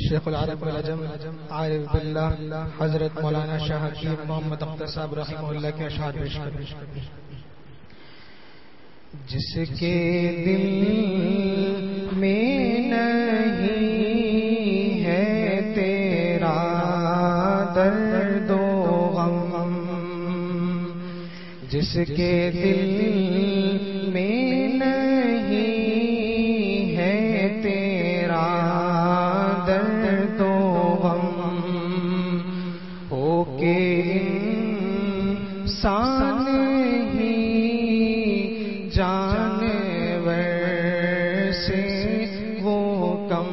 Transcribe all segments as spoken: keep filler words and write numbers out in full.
شیخ العرب والعجم عارف باللہ حضرت مولانا شاہ حکیم محمد اختر صاحب رحمہ اللہ کے اشعار پیش کریں. جس کے دل میں نہیں ہے تیرا درد و غم، جس کے دل میں نہیں ہے تیرا درد و غم، ہو کے انسان ہی جانور سے وہ کم.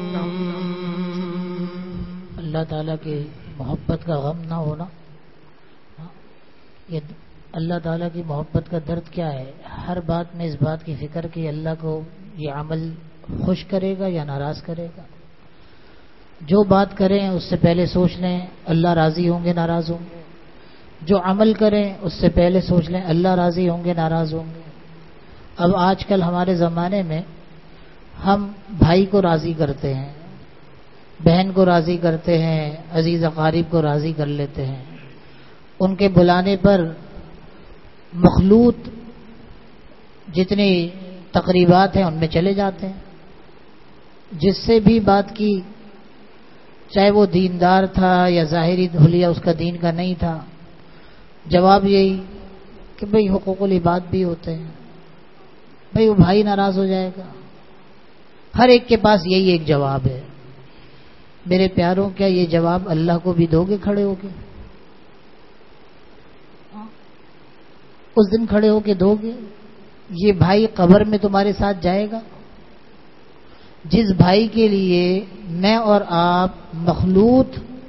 اللہ تعالیٰ کی محبت کا غم نہ ہونا، یہ اللہ تعالیٰ کی محبت کا درد کیا ہے؟ ہر بات میں اس بات کی فکر کہ اللہ کو یہ عمل خوش کرے گا یا ناراض کرے گا. جو بات کریں اس سے پہلے سوچ لیں اللہ راضی ہوں گے ناراض ہوں گے. جو عمل کریں اس سے پہلے سوچ لیں اللہ راضی ہوں گے ناراض ہوں گے. اب آج کل ہمارے زمانے میں ہم بھائی کو راضی کرتے ہیں، بہن کو راضی کرتے ہیں، عزیز اقارب کو راضی کر لیتے ہیں. ان کے بلانے پر مخلوط جتنی تقریبات ہیں ان میں چلے جاتے ہیں. جس سے بھی بات کی، چاہے وہ دیندار تھا یا ظاہری حلیہ اس کا دین کا نہیں تھا، جواب یہی کہ بھئی حقوق العباد بھی ہوتے ہیں، بھئی وہ بھائی ناراض ہو جائے گا. ہر ایک کے پاس یہی ایک جواب ہے. میرے پیاروں، کیا یہ جواب اللہ کو بھی دو گے کھڑے ہو کے؟ اس دن کھڑے ہو کے دو گے؟ یہ بھائی قبر میں تمہارے ساتھ جائے گا؟ جس بھائی کے لیے میں اور آپ مخلوط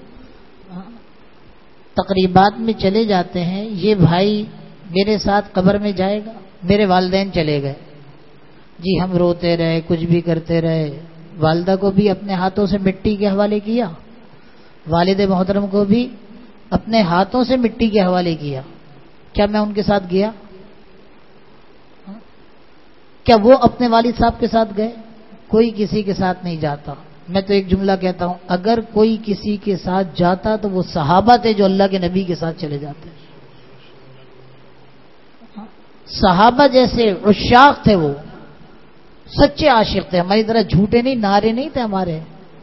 تقریبات میں چلے جاتے ہیں، یہ بھائی میرے ساتھ قبر میں جائے گا؟ میرے والدین چلے گئے جی، ہم روتے رہے، کچھ بھی کرتے رہے، والدہ کو بھی اپنے ہاتھوں سے مٹی کے حوالے کیا، والد محترم کو بھی اپنے ہاتھوں سے مٹی کے حوالے کیا. کیا میں ان کے ساتھ گیا؟ کیا وہ اپنے والد صاحب کے ساتھ گئے؟ کوئی کسی کے ساتھ نہیں جاتا. میں تو ایک جملہ کہتا ہوں، اگر کوئی کسی کے ساتھ جاتا تو وہ صحابہ تھے جو اللہ کے نبی کے ساتھ چلے جاتے. صحابہ جیسے عشاق تھے، وہ سچے عاشق تھے، ہماری طرح جھوٹے نہیں، نعرے نہیں تھے ہمارے.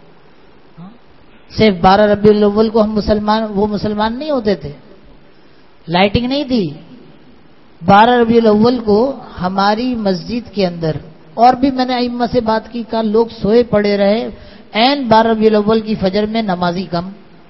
صرف بارہ ربیع الاول کو ہم مسلمان وہ مسلمان نہیں ہوتے تھے، لائٹنگ نہیں تھی. بارہ ربیع الاول کو ہماری مسجد کے اندر، اور بھی میں نے ائمہ سے بات کی، کہا لوگ سوئے پڑے رہے، عین بارہ ربیع الاول کی فجر میں نمازی کم.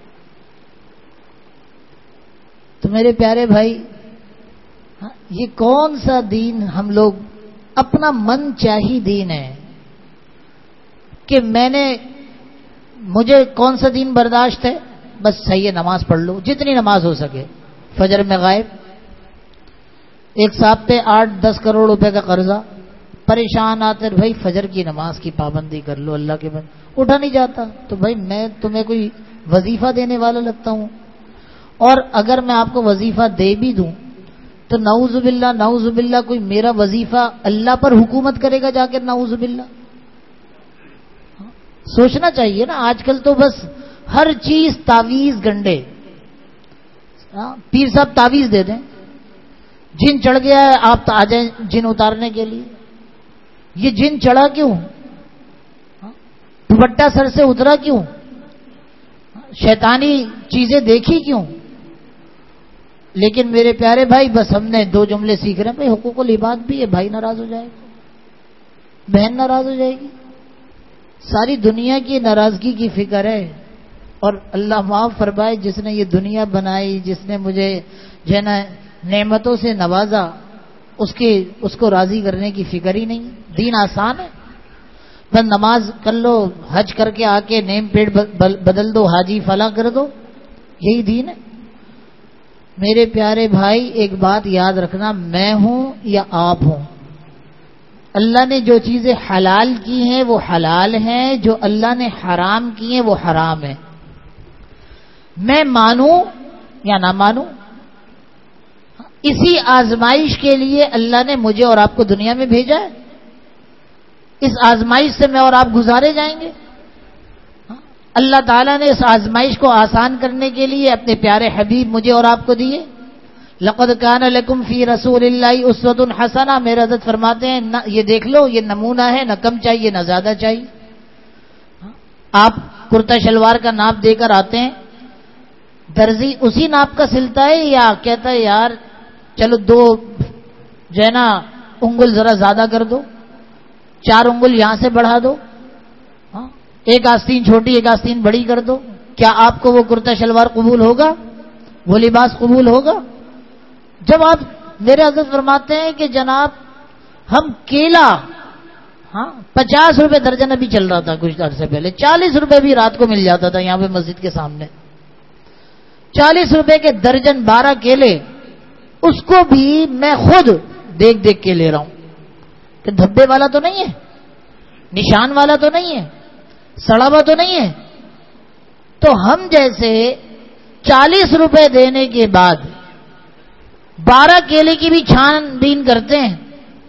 تو میرے پیارے بھائی، یہ کون سا دین ہم لوگ اپنا من چاہی دین ہے کہ میں نے مجھے کون سا دین برداشت ہے؟ بس صحیح ہے، نماز پڑھ لو، جتنی نماز ہو سکے. فجر میں غائب، ایک صاحب پہ آٹھ دس کروڑ روپے کا قرضہ، پریشان آتے بھائی فجر کی نماز کی پابندی کر لو، اللہ کے بند اٹھا نہیں جاتا. تو بھائی میں تمہیں کوئی وظیفہ دینے والا لگتا ہوں؟ اور اگر میں آپ کو وظیفہ دے بھی دوں تو نعوذ باللہ نعوذ باللہ کوئی میرا وظیفہ اللہ پر حکومت کرے گا جا کے، نعوذ باللہ. سوچنا چاہیے نا. آج کل تو بس ہر چیز تعویذ گنڈے. پیر صاحب تعویذ دے دیں، جن چڑھ گیا ہے آپ آ جائیں جن اتارنے کے لیے. یہ جن چڑھا کیوں؟ دوپٹہ سر سے اترا کیوں؟ شیطانی چیزیں دیکھی کیوں؟ لیکن میرے پیارے بھائی، بس ہم نے دو جملے سیکھ رہے ہیں، بھائی حقوق العباد بھی ہے، بھائی ناراض ہو جائے گا، بہن ناراض ہو جائے گی، ساری دنیا کی ناراضگی کی فکر ہے. اور اللہ معاف فرمائے، جس نے یہ دنیا بنائی، جس نے مجھے جو ہے نا نعمتوں سے نوازا، اس کی اس کو راضی کرنے کی فکر ہی نہیں. دین آسان ہے، بس نماز کر لو، حج کر کے آ کے نیم پیٹ بدل دو، حاجی فلاں کر دو، یہی دین ہے. میرے پیارے بھائی، ایک بات یاد رکھنا، میں ہوں یا آپ ہوں، اللہ نے جو چیزیں حلال کی ہیں وہ حلال ہیں، جو اللہ نے حرام کی ہیں وہ حرام ہیں. میں مانوں یا نہ مانوں، اسی آزمائش کے لیے اللہ نے مجھے اور آپ کو دنیا میں بھیجا ہے. اس آزمائش سے میں اور آپ گزارے جائیں گے. اللہ تعالیٰ نے اس آزمائش کو آسان کرنے کے لیے اپنے پیارے حبیب مجھے اور آپ کو دیے. لقد کان لکم فی رسول اللہ اسوۃ حسنہ. میرے حضرت فرماتے ہیں یہ دیکھ لو، یہ نمونہ ہے، نہ کم چاہیے نہ زیادہ چاہیے. آپ کرتا شلوار کا ناپ دے کر آتے ہیں، درزی اسی ناپ کا سلتا ہے یا کہتا ہے یار چلو دو جو ہے نا انگل ذرا زیادہ کر دو، چار انگل یہاں سے بڑھا دو، ایک آستین چھوٹی ایک آستین بڑی کر دو. کیا آپ کو وہ کرتا شلوار قبول ہوگا؟ وہ لباس قبول ہوگا؟ جب آپ میرے حضرت فرماتے ہیں کہ جناب ہم کیلا ہاں پچاس روپے درجن ابھی چل رہا تھا کچھ عرصے پہلے، چالیس روپے بھی رات کو مل جاتا تھا یہاں پہ مسجد کے سامنے، چالیس روپے کے درجن بارہ کیلے، اس کو بھی میں خود دیکھ دیکھ کے لے رہا ہوں کہ دھبے والا تو نہیں ہے، نشان والا تو نہیں ہے، سڑا ہوا تو نہیں ہے. تو ہم جیسے چالیس روپے دینے کے بعد بارہ کیلے کی بھی چھان بین کرتے ہیں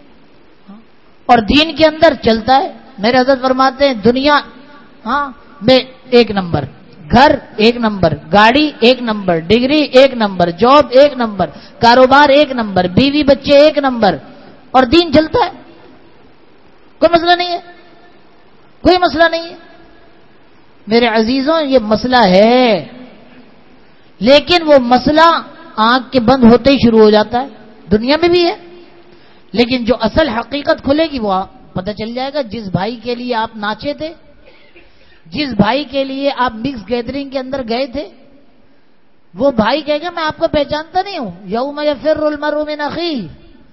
اور دین کے اندر چلتا ہے. میرے حضرت فرماتے ہیں دنیا ہاں میں ایک نمبر، گھر ایک نمبر، گاڑی ایک نمبر، ڈگری ایک نمبر، جاب ایک نمبر، کاروبار ایک نمبر، بیوی بچے ایک نمبر، اور دین چلتا ہے. کوئی مسئلہ نہیں ہے، کوئی مسئلہ نہیں ہے. میرے عزیزوں یہ مسئلہ ہے، لیکن وہ مسئلہ آنکھ کے بند ہوتے ہی شروع ہو جاتا ہے. دنیا میں بھی ہے، لیکن جو اصل حقیقت کھلے گی وہ پتہ چل جائے گا. جس بھائی کے لیے آپ ناچے تھے، جس بھائی کے لیے آپ مکس گیدرنگ کے اندر گئے تھے، وہ بھائی کہے گا میں آپ کو پہچانتا نہیں ہوں. یوم یفر المرء من اخیہ.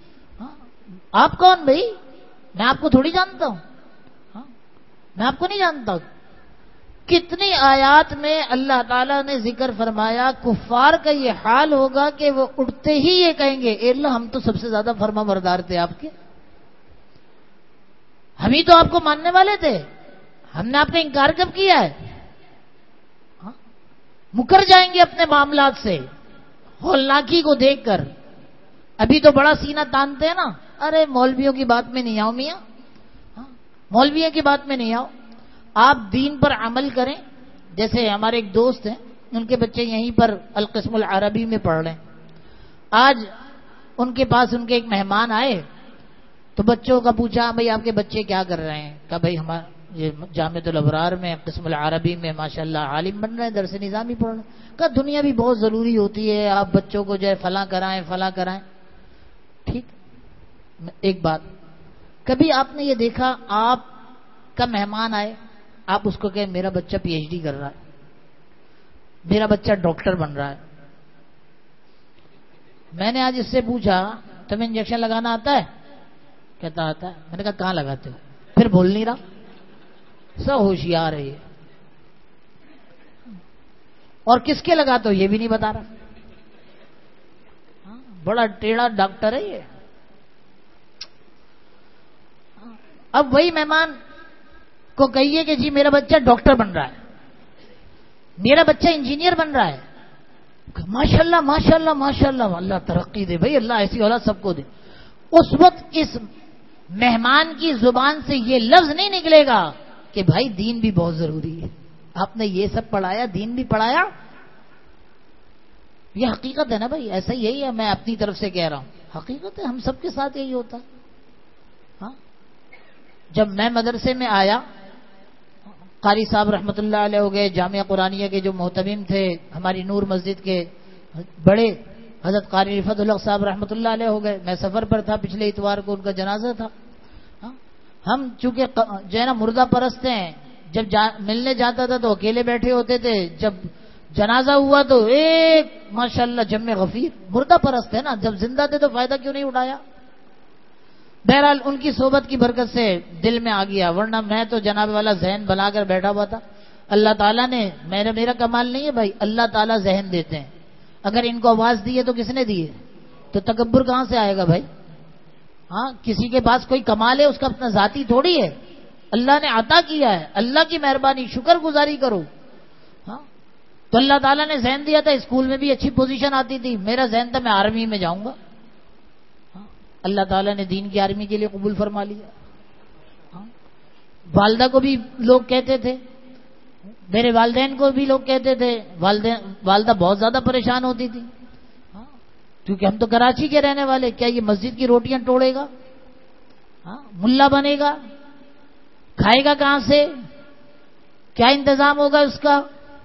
آپ کون بھائی؟ میں آپ کو تھوڑی جانتا ہوں، میں آپ کو نہیں جانتا. کتنی آیات میں اللہ تعالیٰ نے ذکر فرمایا کفار کا یہ حال ہوگا کہ وہ اٹھتے ہی یہ کہیں گے اے اللہ ہم تو سب سے زیادہ فرما بردار تھے آپ کے، ہم ہی تو آپ کو ماننے والے تھے، ہم نے آپ کا انکار کب کیا ہے؟ ہاں؟ مکر جائیں گے اپنے معاملات سے ہولناکی کو دیکھ کر. ابھی تو بڑا سینہ تانتے ہیں نا، ارے مولویوں کی بات میں نہیں آؤ میاں، مولویوں کی بات میں نہیں آؤ، آپ دین پر عمل کریں. جیسے ہمارے ایک دوست ہیں، ان کے بچے یہیں پر القسم العربی میں پڑھ رہے ہیں. آج ان کے پاس ان کے ایک مہمان آئے تو بچوں کا پوچھا بھائی آپ کے بچے کیا کر رہے ہیں؟ کہا بھائی ہمارا یہ جامعۃ الابرار میں قسم العربی میں ماشاءاللہ عالم بن رہے ہیں، درس نظامی پڑھ رہے ہیں. کہا دنیا بھی بہت ضروری ہوتی ہے، آپ بچوں کو جو ہے فلاں کرائیں فلاں کرائیں. ٹھیک، ایک بات، کبھی آپ نے یہ دیکھا آپ کا مہمان آئے، آپ اس کو کہیں میرا بچہ پی ایچ ڈی کر رہا ہے، میرا بچہ ڈاکٹر بن رہا ہے. میں نے آج اس سے پوچھا تمہیں انجیکشن لگانا آتا ہے؟ کہتا آتا ہے. میں نے کہا کہاں لگاتے ہو؟ پھر بول نہیں رہا. سب ہوشیار ہے یہ، اور کس کے لگاتے ہو یہ بھی نہیں بتا رہا. بڑا ٹیڑھا ڈاکٹر ہے یہ. اب وہی مہمان کو کہیے کہ جی میرا بچہ ڈاکٹر بن رہا ہے، میرا بچہ انجینئر بن رہا ہے، ماشاءاللہ ماشاءاللہ ماشاءاللہ، اللہ ترقی دے بھائی، اللہ ایسی اولاد سب کو دے. اس وقت اس مہمان کی زبان سے یہ لفظ نہیں نکلے گا کہ بھائی دین بھی بہت ضروری ہے، آپ نے یہ سب پڑھایا، دین بھی پڑھایا. یہ حقیقت ہے نا بھائی، ایسا یہی ہے، میں اپنی طرف سے کہہ رہا ہوں، حقیقت ہے، ہم سب کے ساتھ یہی ہوتا. ہاں جب میں مدرسے میں آیا، قاری صاحب رحمۃ اللہ علیہ ہو گئے، جامعہ قرآنیہ کے جو محتمم تھے ہماری نور مسجد کے بڑے حضرت قاری رفعت الحق صاحب رحمۃ اللہ علیہ ہو گئے. میں سفر پر تھا، پچھلے اتوار کو ان کا جنازہ تھا. ہم چونکہ جو ہے نا مردہ پرست ہیں، جب جا ملنے جاتا تھا تو اکیلے بیٹھے ہوتے تھے، جب جنازہ ہوا تو ایک ماشاءاللہ جمع غفیر. مردہ پرست ہے نا، جب زندہ تھے تو فائدہ کیوں نہیں اٹھایا؟ بہرحال ان کی صحبت کی برکت سے دل میں آ گیا، ورنہ میں تو جناب والا ذہن بنا کر بیٹھا ہوا تھا. اللہ تعالیٰ نے، میرا میرا کمال نہیں ہے بھائی، اللہ تعالیٰ ذہن دیتے ہیں. اگر ان کو آواز دی ہے تو کس نے دی ہے؟ تو تکبر کہاں سے آئے گا بھائی؟ ہاں کسی کے پاس کوئی کمال ہے اس کا اپنا ذاتی تھوڑی ہے، اللہ نے عطا کیا ہے، اللہ کی مہربانی، شکر گزاری کرو. ہاں تو اللہ تعالیٰ نے ذہن دیا تھا، اسکول میں بھی اچھی پوزیشن آتی تھی، میرا ذہن تھا میں آرمی میں جاؤں گا. اللہ تعالیٰ نے دین کی آرمی کے لیے قبول فرما لیا. والدہ کو بھی لوگ کہتے تھے میرے والدین کو بھی لوگ کہتے تھے، والدین والدہ بہت زیادہ پریشان ہوتی تھی، کیونکہ ہم تو کراچی کے رہنے والے، کیا یہ مسجد کی روٹیاں توڑے گا؟ ہاں، ملا بنے گا، کھائے گا کہاں سے؟ کیا انتظام ہوگا اس کا؟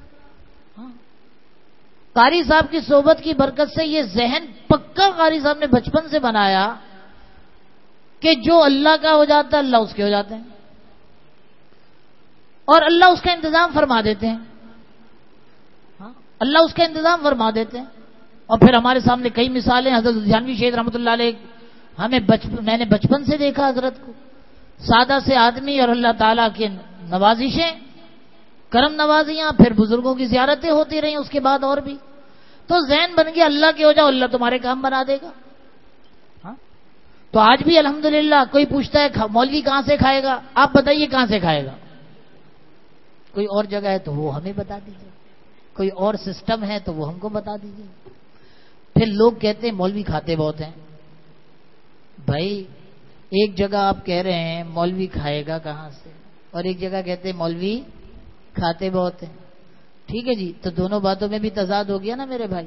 قاری صاحب کی صحبت کی برکت سے یہ ذہن پکا قاری صاحب نے بچپن سے بنایا کہ جو اللہ کا ہو جاتا ہے اللہ اس کے ہو جاتے ہیں، اور اللہ اس کا انتظام فرما دیتے ہیں، اللہ اس کا انتظام فرما دیتے ہیں۔ اور پھر ہمارے سامنے کئی مثالیں، حضرت جھانوی شیخ رحمۃ اللہ علیہ، ہمیں بچپن میں نے بچپن سے دیکھا حضرت کو، سادہ سے آدمی اور اللہ تعالیٰ کے نوازشیں، کرم نوازیاں، پھر بزرگوں کی زیارتیں ہوتی رہیں اس کے بعد اور بھی، تو ذہن بن گیا اللہ کے ہو جاؤ اللہ تمہارے کام بنا دے گا۔ ہاں، تو آج بھی الحمدللہ کوئی پوچھتا ہے مولوی کہاں سے کھائے گا، آپ بتائیے کہاں سے کھائے گا؟ کوئی اور جگہ ہے تو وہ ہمیں بتا دیجیے، کوئی اور سسٹم ہے تو وہ ہم کو بتا دیجیے۔ پھر لوگ کہتے ہیں مولوی کھاتے بہت ہیں، بھائی ایک جگہ آپ کہہ رہے ہیں مولوی کھائے گا کہاں سے، اور ایک جگہ کہتے ہیں مولوی کھاتے بہت ہیں، ٹھیک ہے جی، تو دونوں باتوں میں بھی تضاد ہو گیا نا میرے بھائی۔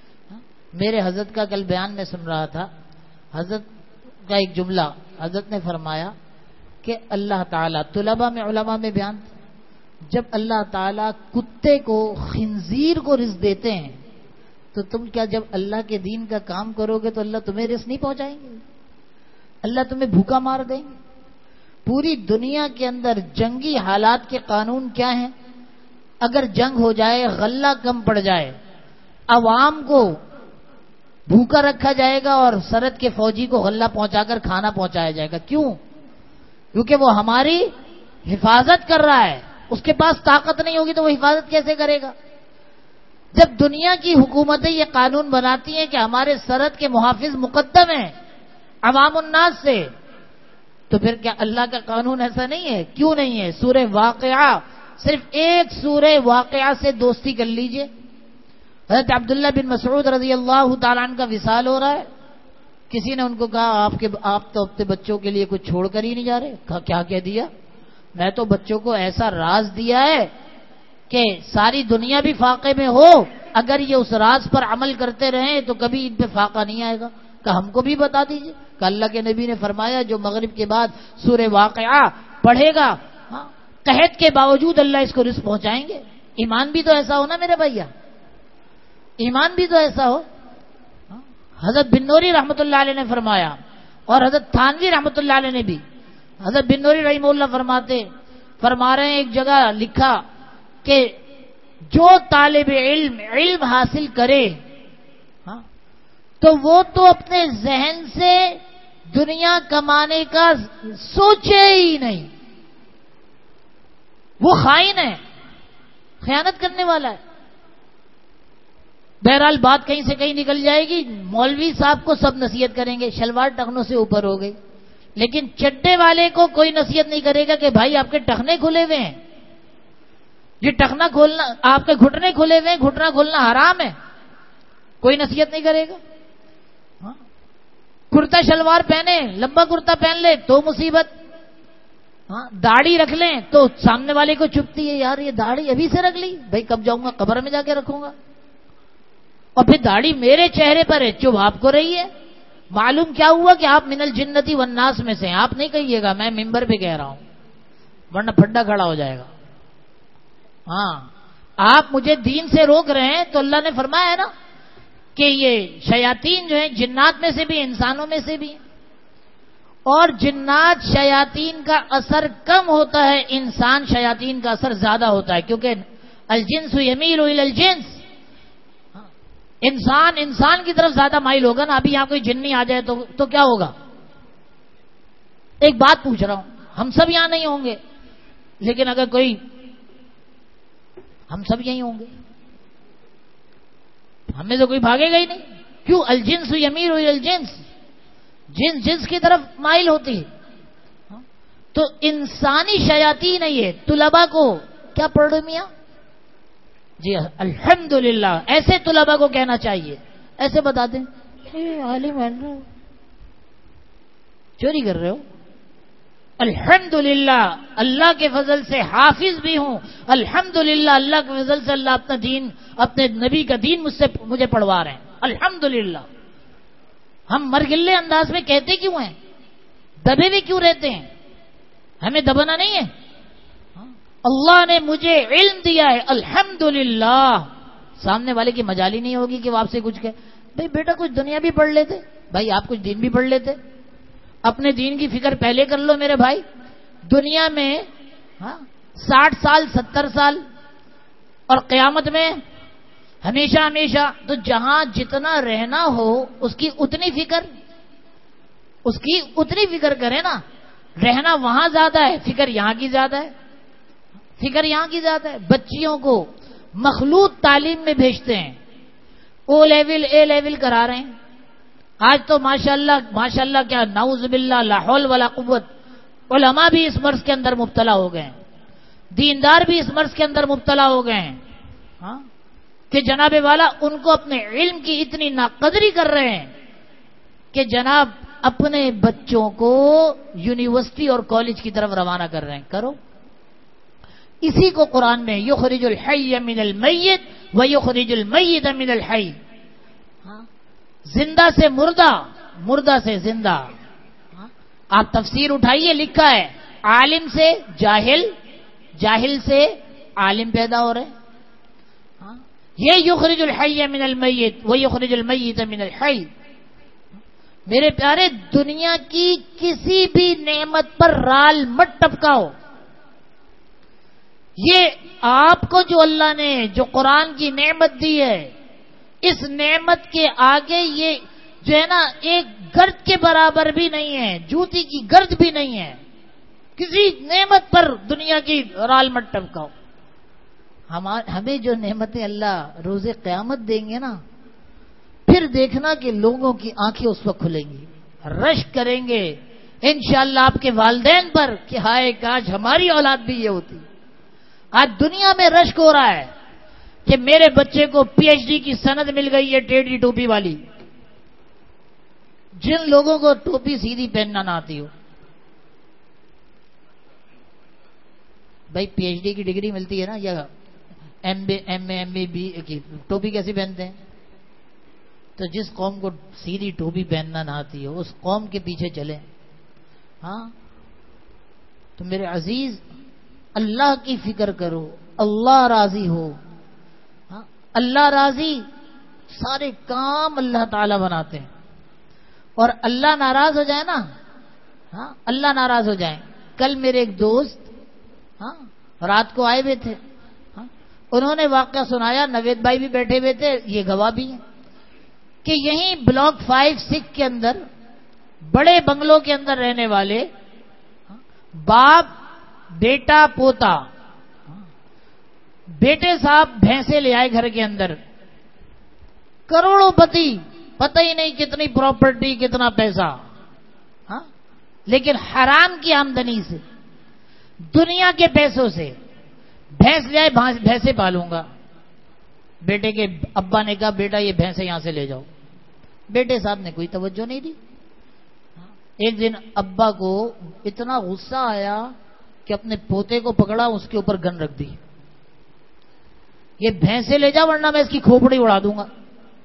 میرے حضرت کا کل بیان میں سن رہا تھا، حضرت کا ایک جملہ، حضرت نے فرمایا کہ اللہ تعالیٰ، طلباء میں علماء میں بیان، جب اللہ تعالیٰ کتے کو خنزیر کو رزق دیتے ہیں تو تم کیا جب اللہ کے دین کا کام کرو گے تو اللہ تمہیں رزق نہیں پہنچائیں گے؟ اللہ تمہیں بھوکا مار دیں گے؟ پوری دنیا کے اندر جنگی حالات کے قانون کیا ہیں؟ اگر جنگ ہو جائے، غلہ کم پڑ جائے، عوام کو بھوکا رکھا جائے گا اور سرحد کے فوجی کو غلہ پہنچا کر کھانا پہنچایا جائے گا۔ کیوں؟ کیونکہ وہ ہماری حفاظت کر رہا ہے، اس کے پاس طاقت نہیں ہوگی تو وہ حفاظت کیسے کرے گا؟ جب دنیا کی حکومتیں یہ قانون بناتی ہیں کہ ہمارے سرحد کے محافظ مقدم ہیں عوام الناس سے، تو پھر کیا اللہ کا قانون ایسا نہیں ہے؟ کیوں نہیں ہے؟ سورہ واقعہ، صرف ایک سورہ واقعہ سے دوستی کر لیجئے۔ حضرت عبداللہ بن مسعود رضی اللہ تعالیٰ عنہ کا وصال ہو رہا ہے، کسی نے ان کو کہا آپ کے آپ تو اپنے بچوں کے لیے کچھ چھوڑ کر ہی نہیں جا رہے۔ کہا کیا کہہ دیا؟ میں تو بچوں کو ایسا راز دیا ہے کہ ساری دنیا بھی فاقے میں ہو، اگر یہ اس راز پر عمل کرتے رہیں تو کبھی ان پہ فاقہ نہیں آئے گا۔ کہ ہم کو بھی بتا دیجئے۔ کہ اللہ کے نبی نے فرمایا جو مغرب کے بعد سورہ واقعہ پڑھے گا، قحط کے باوجود اللہ اس کو رزق پہنچائیں گے۔ ایمان بھی تو ایسا ہو نا میرے بھیا، ایمان بھی تو ایسا ہو۔ حضرت بن نوری رحمۃ اللہ علیہ نے فرمایا، اور حضرت تھانوی رحمۃ اللہ علیہ نے بھی، حضرت بن نوری رحمہ اللہ فرماتے فرما رہے ہیں ایک جگہ لکھا کہ جو طالب علم علم حاصل کرے ہاں تو وہ تو اپنے ذہن سے دنیا کمانے کا سوچے ہی نہیں، وہ خائن ہے، خیانت کرنے والا ہے۔ بہرحال بات کہیں سے کہیں نکل جائے گی، مولوی صاحب کو سب نصیحت کریں گے، شلوار ٹخنوں سے اوپر ہو گئی، لیکن چڈے والے کو کوئی نصیحت نہیں کرے گا کہ بھائی آپ کے ٹخنے کھلے ہوئے ہیں، یہ ٹخنا کھولنا، آپ کے گھٹنے کھلے ہوئے ہیں، گھٹنا کھولنا حرام ہے، کوئی نصیحت نہیں کرے گا۔ کرتا شلوار پہنے، لمبا کرتا پہن لے تو مصیبت، ہاں داڑھی رکھ لیں تو سامنے والے کو چپتی ہے، یار یہ داڑھی ابھی سے رکھ لی، بھائی کب جاؤں گا قبر میں جا کے رکھوں گا، اور پھر داڑھی میرے چہرے پر ہے، چپ آپ کو رہی ہے، معلوم کیا ہوا کہ آپ من الجنتی والناس میں سے ہیں، آپ نہیں کہیے گا، میں ممبر پہ کہہ رہا ہوں ورنہ پھڈا کھڑا ہو جائے گا۔ ہاں آپ مجھے دین سے روک رہے ہیں تو اللہ نے فرمایا ہے نا کہ یہ شیاطین جو ہیں جنات میں سے بھی انسانوں میں سے بھی، اور جنات شیاطین کا اثر کم ہوتا ہے، انسان شیاطین کا اثر زیادہ ہوتا ہے، کیونکہ الجنس یمیل الی الجنس، انسان انسان کی طرف زیادہ مائل ہوگا نا۔ ابھی یہاں کوئی جنی آ جائے تو تو کیا ہوگا؟ ایک بات پوچھ رہا ہوں، ہم سب یہاں نہیں ہوں گے، لیکن اگر کوئی، ہم سب یہیں ہوں گے، ہمیں تو کوئی بھاگے گا ہی نہیں، کیوں؟ الجنس یمیل الی الجنس، جنس جنس کی طرف مائل ہوتی ہے، تو انسانی شیاطین ہے یہ۔ طلباء کو کیا پڑھ رہے میاں جی؟ الحمدللہ، ایسے طلباء کو کہنا چاہیے، ایسے بتا دیں عالم ہے، چوری کر رہے ہو، الحمدللہ اللہ کے فضل سے حافظ بھی ہوں، الحمدللہ اللہ کے فضل سے اللہ اپنا دین، اپنے نبی کا دین مجھ سے مجھے پڑھوا رہے ہیں، الحمدللہ۔ ہم مرگلے انداز میں کہتے کیوں ہیں؟ دبے بھی کیوں رہتے ہیں؟ ہمیں دبنا نہیں ہے۔ اللہ نے مجھے علم دیا ہے، الحمدللہ۔ سامنے والے کی مجالی نہیں ہوگی کہ وہ آپ سے کچھ کہے، بھائی بیٹا کچھ دنیا بھی پڑھ لیتے، بھائی آپ کچھ دین بھی پڑھ لیتے، اپنے دین کی فکر پہلے کر لو میرے بھائی۔ دنیا میں ہاں ساٹھ سال ستر سال اور قیامت میں ہمیشہ ہمیشہ، تو جہاں جتنا رہنا ہو اس کی اتنی فکر اس کی اتنی فکر کرے نا۔ رہنا وہاں زیادہ ہے، فکر یہاں کی زیادہ ہے، فکر یہاں کی زیادہ ہے۔ بچیوں کو مخلوط تعلیم میں بھیجتے ہیں، او لیول اے لیول کرا رہے ہیں۔ آج تو ماشاءاللہ ماشاءاللہ کیا نعوذ باللہ لا حول ولا قوت، علماء بھی اس مرض کے اندر مبتلا ہو گئے ہیں، دیندار بھی اس مرض کے اندر مبتلا ہو گئے ہیں ہاں کہ جناب والا ان کو اپنے علم کی اتنی ناقدری کر رہے ہیں کہ جناب اپنے بچوں کو یونیورسٹی اور کالج کی طرف روانہ کر رہے ہیں۔ کرو، اسی کو قرآن میں یخرج الحی من المیت ویخرج المیت من الحی، زندہ سے مردہ، مردہ سے زندہ۔ آپ تفسیر اٹھائیے، لکھا ہے عالم سے جاہل، جاہل سے عالم پیدا ہو رہے۔ یہ یخرج الحی من المیت ویخرج المیت من الحی۔ میرے پیارے، دنیا کی کسی بھی نعمت پر رال مت ٹپکاؤ۔ یہ آپ کو جو اللہ نے جو قرآن کی نعمت دی ہے، اس نعمت کے آگے یہ جو ہے نا ایک گرد کے برابر بھی نہیں ہے، جوتی کی گرد بھی نہیں ہے۔ کسی نعمت پر دنیا کی رال مت ٹپکاؤ۔ ہمیں جو نعمتیں اللہ روز قیامت دیں گے نا، پھر دیکھنا کہ لوگوں کی آنکھیں اس وقت کھلیں گی، رشک کریں گے انشاءاللہ آپ کے والدین پر کہ ہائے کاش ہماری اولاد بھی یہ ہوتی۔ آج دنیا میں رشک ہو رہا ہے کہ میرے بچے کو پی ایچ ڈی کی سند مل گئی ہے ٹیڑھی ٹوپی والی۔ جن لوگوں کو ٹوپی سیدھی پہننا نہ آتی ہو، بھائی پی ایچ ڈی کی ڈگری ملتی ہے نا، یا M B M A M B B کی ٹوپی کیسی پہنتے ہیں؟ تو جس قوم کو سیدھی ٹوپی پہننا نہ آتی ہو اس قوم کے پیچھے چلیں۔ ہاں تو میرے عزیز، اللہ کی فکر کرو، اللہ راضی ہو۔ ہاں اللہ راضی، سارے کام اللہ تعالی بناتے ہیں، اور اللہ ناراض ہو جائے نا، ہاں اللہ ناراض ہو جائے۔ کل میرے ایک دوست ہاں رات کو آئے ہوئے تھے، ہاں انہوں نے واقعہ سنایا، نوید بھائی بھی بیٹھے ہوئے تھے، یہ گواہ بھی ہیں، کہ یہیں بلاک فائیو سکس کے اندر بڑے بنگلوں کے اندر رہنے والے باپ بیٹا پوتا، بیٹے صاحب بھینسے لے آئے گھر کے اندر، کروڑوں پتی، پتہ ہی نہیں کتنی پراپرٹی کتنا پیسہ، ہاں لیکن حرام کی آمدنی سے، دنیا کے پیسوں سے بھینس لے آئے، بھینسے پالوں گا۔ بیٹے کے ابا نے کہا بیٹا یہ بھینسے یہاں سے لے جاؤ، بیٹے صاحب نے کوئی توجہ نہیں دی۔ ایک دن ابا کو اتنا غصہ آیا کہ اپنے پوتے کو پکڑا، اس کے اوپر گن رکھ دی، یہ بھینسے لے جا ورنہ میں اس کی کھوپڑی اڑا دوں گا۔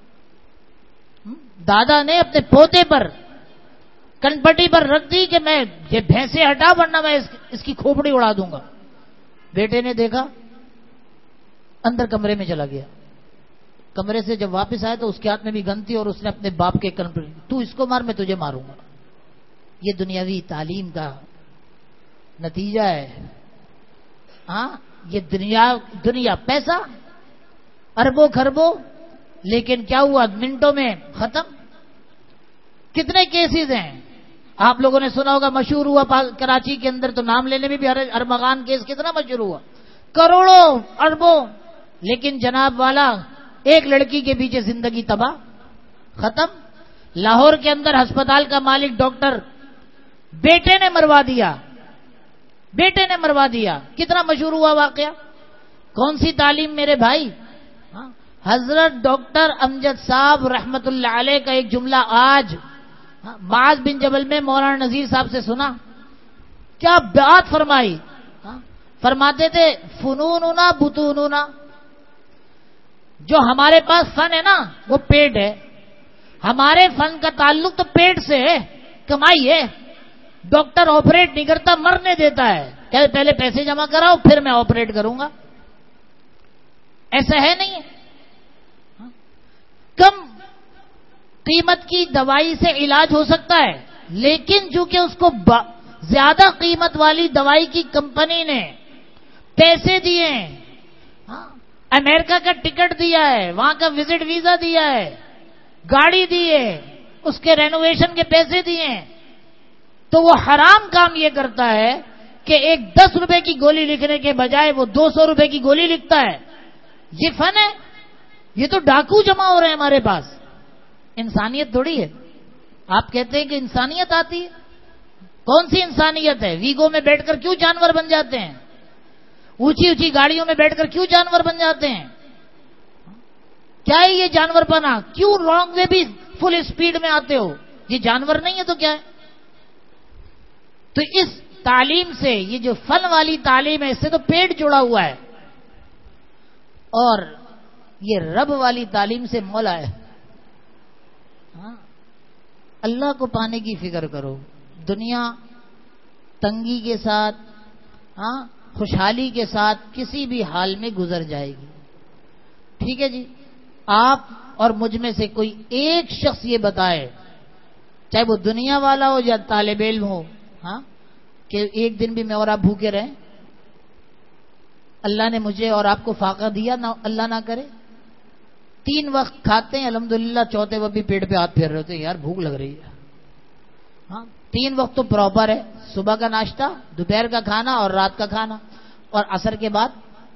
دادا نے اپنے پوتے پر کنپٹی پر رکھ دی کہ میں یہ بھینسے ہٹا ورنہ میں اس کی کھوپڑی اڑا دوں گا۔ بیٹے نے دیکھا، اندر کمرے میں چلا گیا، کمرے سے جب واپس آیا تو اس کے ہاتھ میں بھی گن تھی، اور اس نے اپنے باپ کے کنپٹی، تو اس کو مار میں تجھے ماروں گا۔ یہ دنیاوی تعلیم کا نتیجہ ہے۔ ہاں یہ دنیا دنیا پیسہ اربوں خربوں، لیکن کیا ہوا؟ منٹوں میں ختم۔ کتنے کیسز ہیں آپ لوگوں نے سنا ہوگا، مشہور ہوا کراچی کے اندر، تو نام لینے میں بھی ارمغان کیس کتنا مشہور ہوا، کروڑوں اربوں، لیکن جناب والا ایک لڑکی کے پیچھے زندگی تباہ، ختم۔ لاہور کے اندر ہسپتال کا مالک ڈاکٹر بیٹے نے مروا دیا، بیٹے نے مروا دیا، کتنا مشہور ہوا واقعہ۔ کون سی تعلیم میرے بھائی؟ حضرت ڈاکٹر امجد صاحب رحمت اللہ علیہ کا ایک جملہ آج معاذ بن جبل میں مولانا نذیر صاحب سے سنا کیا بات فرمائی. فرماتے تھے فنوننا بطوننا، جو ہمارے پاس فن ہے نا وہ پیٹ ہے. ہمارے فن کا تعلق تو پیٹ سے ہے، کمائی ہے. ڈاکٹر آپریٹ نہیں کرتا، مرنے دیتا ہے. کہ پہلے پیسے جمع کراؤ پھر میں آپریٹ کروں گا. ایسا ہے نہیں ہے. کم قیمت کی دوائی سے علاج ہو سکتا ہے، لیکن چونکہ اس کو زیادہ قیمت والی دوائی کی کمپنی نے پیسے دیے ہیں، امریکہ کا ٹکٹ دیا ہے، وہاں کا وزٹ ویزا دیا ہے، گاڑی دی ہے، اس کے رینوویشن کے پیسے دیے ہیں، تو وہ حرام کام یہ کرتا ہے کہ ایک دس روپے کی گولی لکھنے کے بجائے وہ دو سو روپے کی گولی لکھتا ہے. یہ فن ہے. یہ تو ڈاکو جمع ہو رہے ہیں ہمارے پاس. انسانیت تھوڑی ہے. آپ کہتے ہیں کہ انسانیت آتی ہے. کون سی انسانیت ہے؟ ویگو میں بیٹھ کر کیوں جانور بن جاتے ہیں؟ اونچی اونچی گاڑیوں میں بیٹھ کر کیوں جانور بن جاتے ہیں؟ کیا ہے یہ جانور پنا؟ کیوں رانگ وے بھی فل اسپیڈ میں آتے ہو؟ یہ جانور نہیں ہے تو کیا ہے؟ تو اس تعلیم سے، یہ جو فن والی تعلیم ہے، اس سے تو پیٹ جڑا ہوا ہے. اور یہ رب والی تعلیم سے مولا ہے. ہاں، اللہ کو پانے کی فکر کرو. دنیا تنگی کے ساتھ، ہاں خوشحالی کے ساتھ کسی بھی حال میں گزر جائے گی. ٹھیک ہے جی. آپ اور مجھ میں سے کوئی ایک شخص یہ بتائے، چاہے وہ دنیا والا ہو یا طالب علم ہو، ہاں کہ ایک دن بھی میں اور آپ بھوکے رہیں؟ اللہ نے مجھے اور آپ کو فاقہ دیا نہ، اللہ نہ کرے. تین وقت کھاتے ہیں الحمدللہ، چوتھے وقت بھی پیٹ پہ ہاتھ پھیر رہے ہوتے ہیں، یار بھوک لگ رہی ہے. ہاں، تین وقت تو پراپر ہے. صبح کا ناشتہ، دوپہر کا کھانا اور رات کا کھانا. اور عصر کے بعد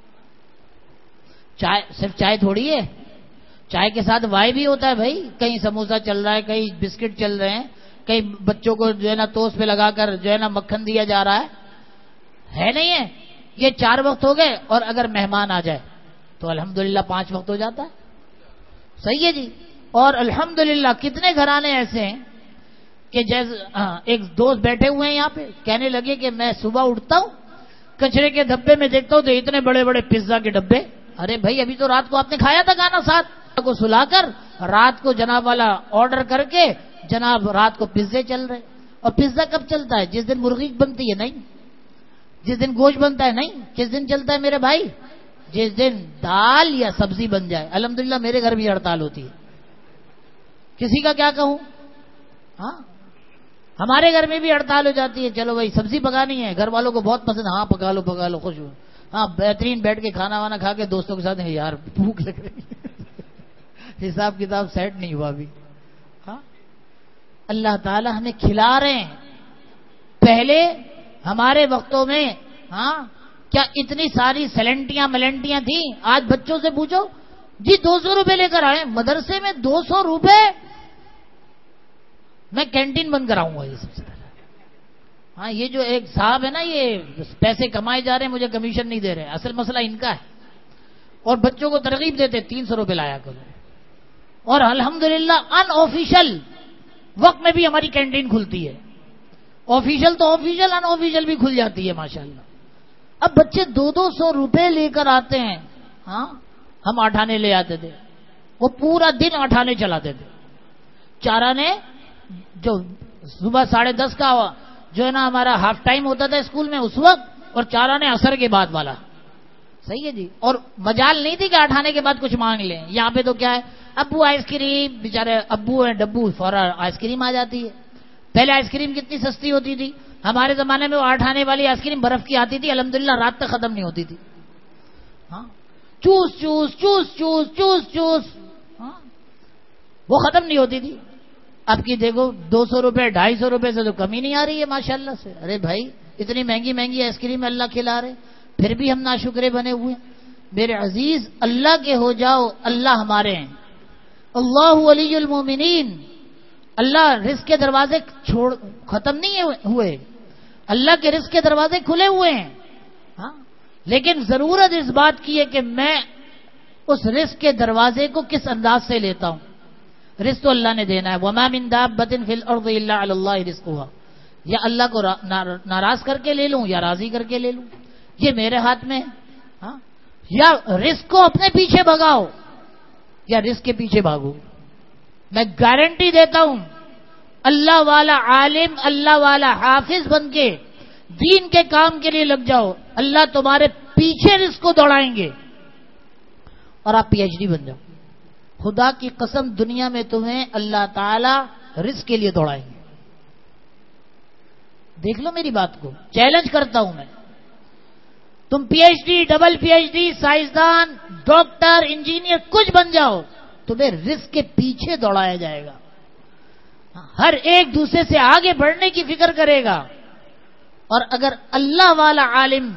چائے. صرف چائے تھوڑی ہے، چائے کے ساتھ وائے بھی ہوتا ہے بھائی. کہیں سموسہ چل رہا ہے، کہیں بسکٹ چل رہے ہیں، کئی بچوں کو جو ہے نا توست پہ لگا کر جو ہے نا مکھن دیا جا رہا ہے. ہے نہیں ہے؟ یہ چار وقت ہو گئے. اور اگر مہمان آ جائے تو الحمدللہ پانچ وقت ہو جاتا ہے. صحیح ہے جی. اور الحمدللہ کتنے گھرانے ایسے ہیں کہ جیسے ایک دوست بیٹھے ہوئے ہیں یہاں پہ، کہنے لگے کہ میں صبح اٹھتا ہوں، کچرے کے ڈبے میں دیکھتا ہوں تو اتنے بڑے بڑے پیزا کے ڈبے. ارے بھائی ابھی تو رات کو آپ نے کھایا تھا کھانا، ساتھ کو سلا کر رات کو جناب والا آرڈر کر کے جناب رات کو پیزے چل رہے. اور پیزا کب چلتا ہے؟ جس دن مرغی بنتی ہے نہیں، جس دن گوشت بنتا ہے نہیں. کس دن چلتا ہے میرے بھائی؟ جس دن دال یا سبزی بن جائے. الحمدللہ میرے گھر بھی ہڑتال ہوتی ہے، کسی کا کیا کہوں. ہاں ہمارے گھر میں بھی ہڑتال ہو جاتی ہے. چلو بھائی سبزی پکانی ہے، گھر والوں کو بہت پسند. ہاں پکا لو پکا لو، خوش ہو. ہاں بہترین بیٹھ کے کھانا وانا کھا کے دوستوں کے ساتھ، یار بھوک لگ رہی ہے. حساب کتاب سیٹ نہیں ہوا ابھی. ہاں اللہ تعالی ہمیں کھلا رہے ہیں. پہلے ہمارے وقتوں میں ہاں کیا اتنی ساری سیلنٹیاں ملنٹیاں تھیں؟ آج بچوں سے پوچھو جی دو سو روپے لے کر آئے مدرسے میں. دو سو روپے میں کینٹین بند کراؤں گا یہ سب سے پہلے. ہاں یہ جو ایک صاحب ہے نا، یہ پیسے کمائے جا رہے ہیں، مجھے کمیشن نہیں دے رہے. اصل مسئلہ ان کا ہے. اور بچوں کو ترغیب دیتے تین سو روپے لایا کرو. اور الحمدللہ ان آفیشل وقت میں بھی ہماری کینٹین کھلتی ہے. آفیشل تو آفیشل، ان آفیشل بھی کھل جاتی ہے ماشاءاللہ. اب بچے دو دو سو روپے لے کر آتے ہیں. ہاں ہم آٹھانے لے آتے تھے، وہ پورا دن آٹھانے چلاتے تھے. چارانے جو صبح ساڑھے دس کا جو ہے نا ہمارا ہاف ٹائم ہوتا تھا اسکول میں اس وقت، اور چارانے عصر کے بعد والا. صحیح ہے جی. اور مجال نہیں تھی کہ آٹھانے کے بعد کچھ مانگ لیں. یہاں پہ تو کیا ہے، ابو آئس کریم، بیچارے ابو ہیں ڈبو، فوراً آئس کریم آ جاتی ہے. پہلے آئس کریم کتنی سستی ہوتی تھی ہمارے زمانے میں. وہ آٹھ آنے والی آئس کریم برف کی آتی تھی، الحمدللہ رات تک ختم نہیں ہوتی تھی. ہاں چوس چوس چوس چوس چوس چوس ہاں وہ ختم نہیں ہوتی تھی. اب کی دیکھو دو سو روپے ڈھائی سو روپے سے تو کمی نہیں آ رہی ہے ماشاءاللہ سے. ارے بھائی اتنی مہنگی مہنگی آئس کریم اللہ کھلا رہے، پھر بھی ہم ناشکرے بنے ہوئے. میرے عزیز اللہ کے ہو جاؤ، اللہ ہمارے ہیں. اللہ ولی المومنین. اللہ رزق کے دروازے چھوڑ ختم نہیں ہوئے، اللہ کے رزق کے دروازے کھلے ہوئے ہیں. ہاں لیکن ضرورت اس بات کی ہے کہ میں اس رزق کے دروازے کو کس انداز سے لیتا ہوں. رزق تو اللہ نے دینا ہے. وما من دابۃ فی الارض الا علی اللہ رزقها. یا اللہ کو ناراض کر کے لے لوں یا راضی کر کے لے لوں، یہ میرے ہاتھ میں ہے. ہاں یا رزق کو اپنے پیچھے بھگاؤ یا رزق کے پیچھے بھاگو. میں گارنٹی دیتا ہوں اللہ والا عالم، اللہ والا حافظ بن کے دین کے کام کے لیے لگ جاؤ، اللہ تمہارے پیچھے رزق کو دوڑائیں گے اور آپ پی ایچ ڈی بن جاؤ. خدا کی قسم دنیا میں تمہیں اللہ تعالی رزق کے لیے دوڑائیں گے. دیکھ لو میری بات کو، چیلنج کرتا ہوں میں. تم P H D, double P H D, سائنسدان، ڈاکٹر، انجینئر کچھ بن جاؤ، تمہیں رزق کے پیچھے دوڑایا جائے گا. ہر ایک دوسرے سے آگے بڑھنے کی فکر کرے گا. اور اگر اللہ والا عالم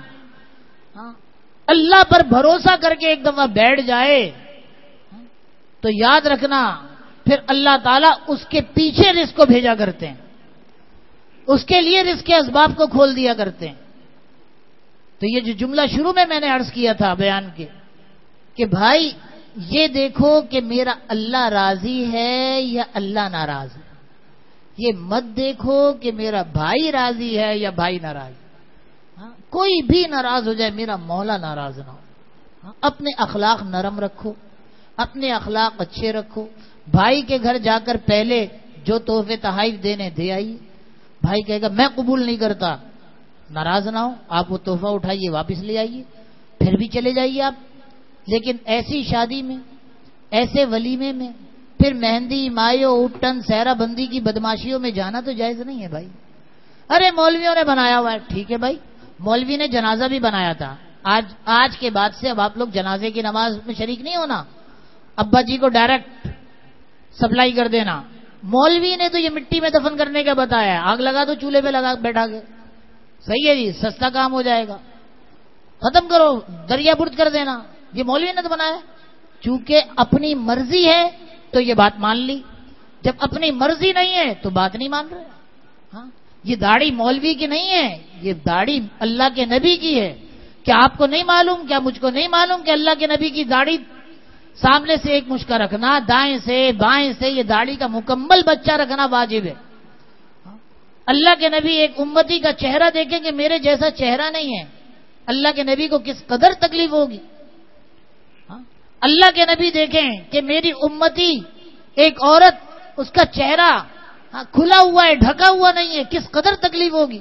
اللہ پر بھروسہ کر کے ایک دفعہ بیٹھ جائے تو یاد رکھنا پھر اللہ تعالیٰ اس کے پیچھے رزق کو بھیجا کرتے ہیں، اس کے لیے رزق کے اسباب کو کھول دیا کرتے ہیں. تو یہ جو جملہ شروع میں میں نے عرض کیا تھا بیان کے کہ بھائی یہ دیکھو کہ میرا اللہ راضی ہے یا اللہ ناراض ہے. یہ مت دیکھو کہ میرا بھائی راضی ہے یا بھائی ناراض. ہاں کوئی بھی ناراض ہو جائے میرا مولا ناراض نہ ہو. ہاں اپنے اخلاق نرم رکھو، اپنے اخلاق اچھے رکھو. بھائی کے گھر جا کر پہلے جو تحفے تحائف دینے دے آئیے. بھائی کہے گا میں قبول نہیں کرتا، ناراض نہ ہو، آپ وہ تحفہ اٹھائیے واپس لے آئیے، پھر بھی چلے جائیے آپ. لیکن ایسی شادی میں، ایسے ولیمے میں پھر مہندی، مایو، اٹن، سہرا بندی کی بدماشیوں میں جانا تو جائز نہیں ہے بھائی. ارے مولویوں نے بنایا ہوا ہے، ٹھیک ہے بھائی، مولوی نے جنازہ بھی بنایا تھا. آج آج کے بعد سے اب آپ لوگ جنازے کی نماز میں شریک نہیں ہونا، ابا جی کو ڈائریکٹ سپلائی کر دینا. مولوی نے تو یہ مٹی میں دفن کرنے کا بتایا ہے، آگ لگا دو چولہے پہ لگا بیٹھا کے، صحیح ہے جی، سستا کام ہو جائے گا، ختم کرو، دریا برد کر دینا. یہ مولوی نے تو بنایا. چونکہ اپنی مرضی ہے تو یہ بات مان لی، جب اپنی مرضی نہیں ہے تو بات نہیں مان رہے. ہاں یہ داڑھی مولوی کی نہیں ہے، یہ داڑھی اللہ کے نبی کی ہے. کیا آپ کو نہیں معلوم، کیا مجھ کو نہیں معلوم کہ اللہ کے نبی کی داڑھی سامنے سے ایک مشکا رکھنا، دائیں سے بائیں سے یہ داڑھی کا مکمل بچہ رکھنا واجب ہے. اللہ کے نبی ایک امتی کا چہرہ دیکھیں کہ میرے جیسا چہرہ نہیں ہے، اللہ کے نبی کو کس قدر تکلیف ہوگی. اللہ کے نبی دیکھیں کہ میری امتی ایک عورت، اس کا چہرہ کھلا ہوا ہے، ڈھکا ہوا نہیں ہے، کس قدر تکلیف ہوگی.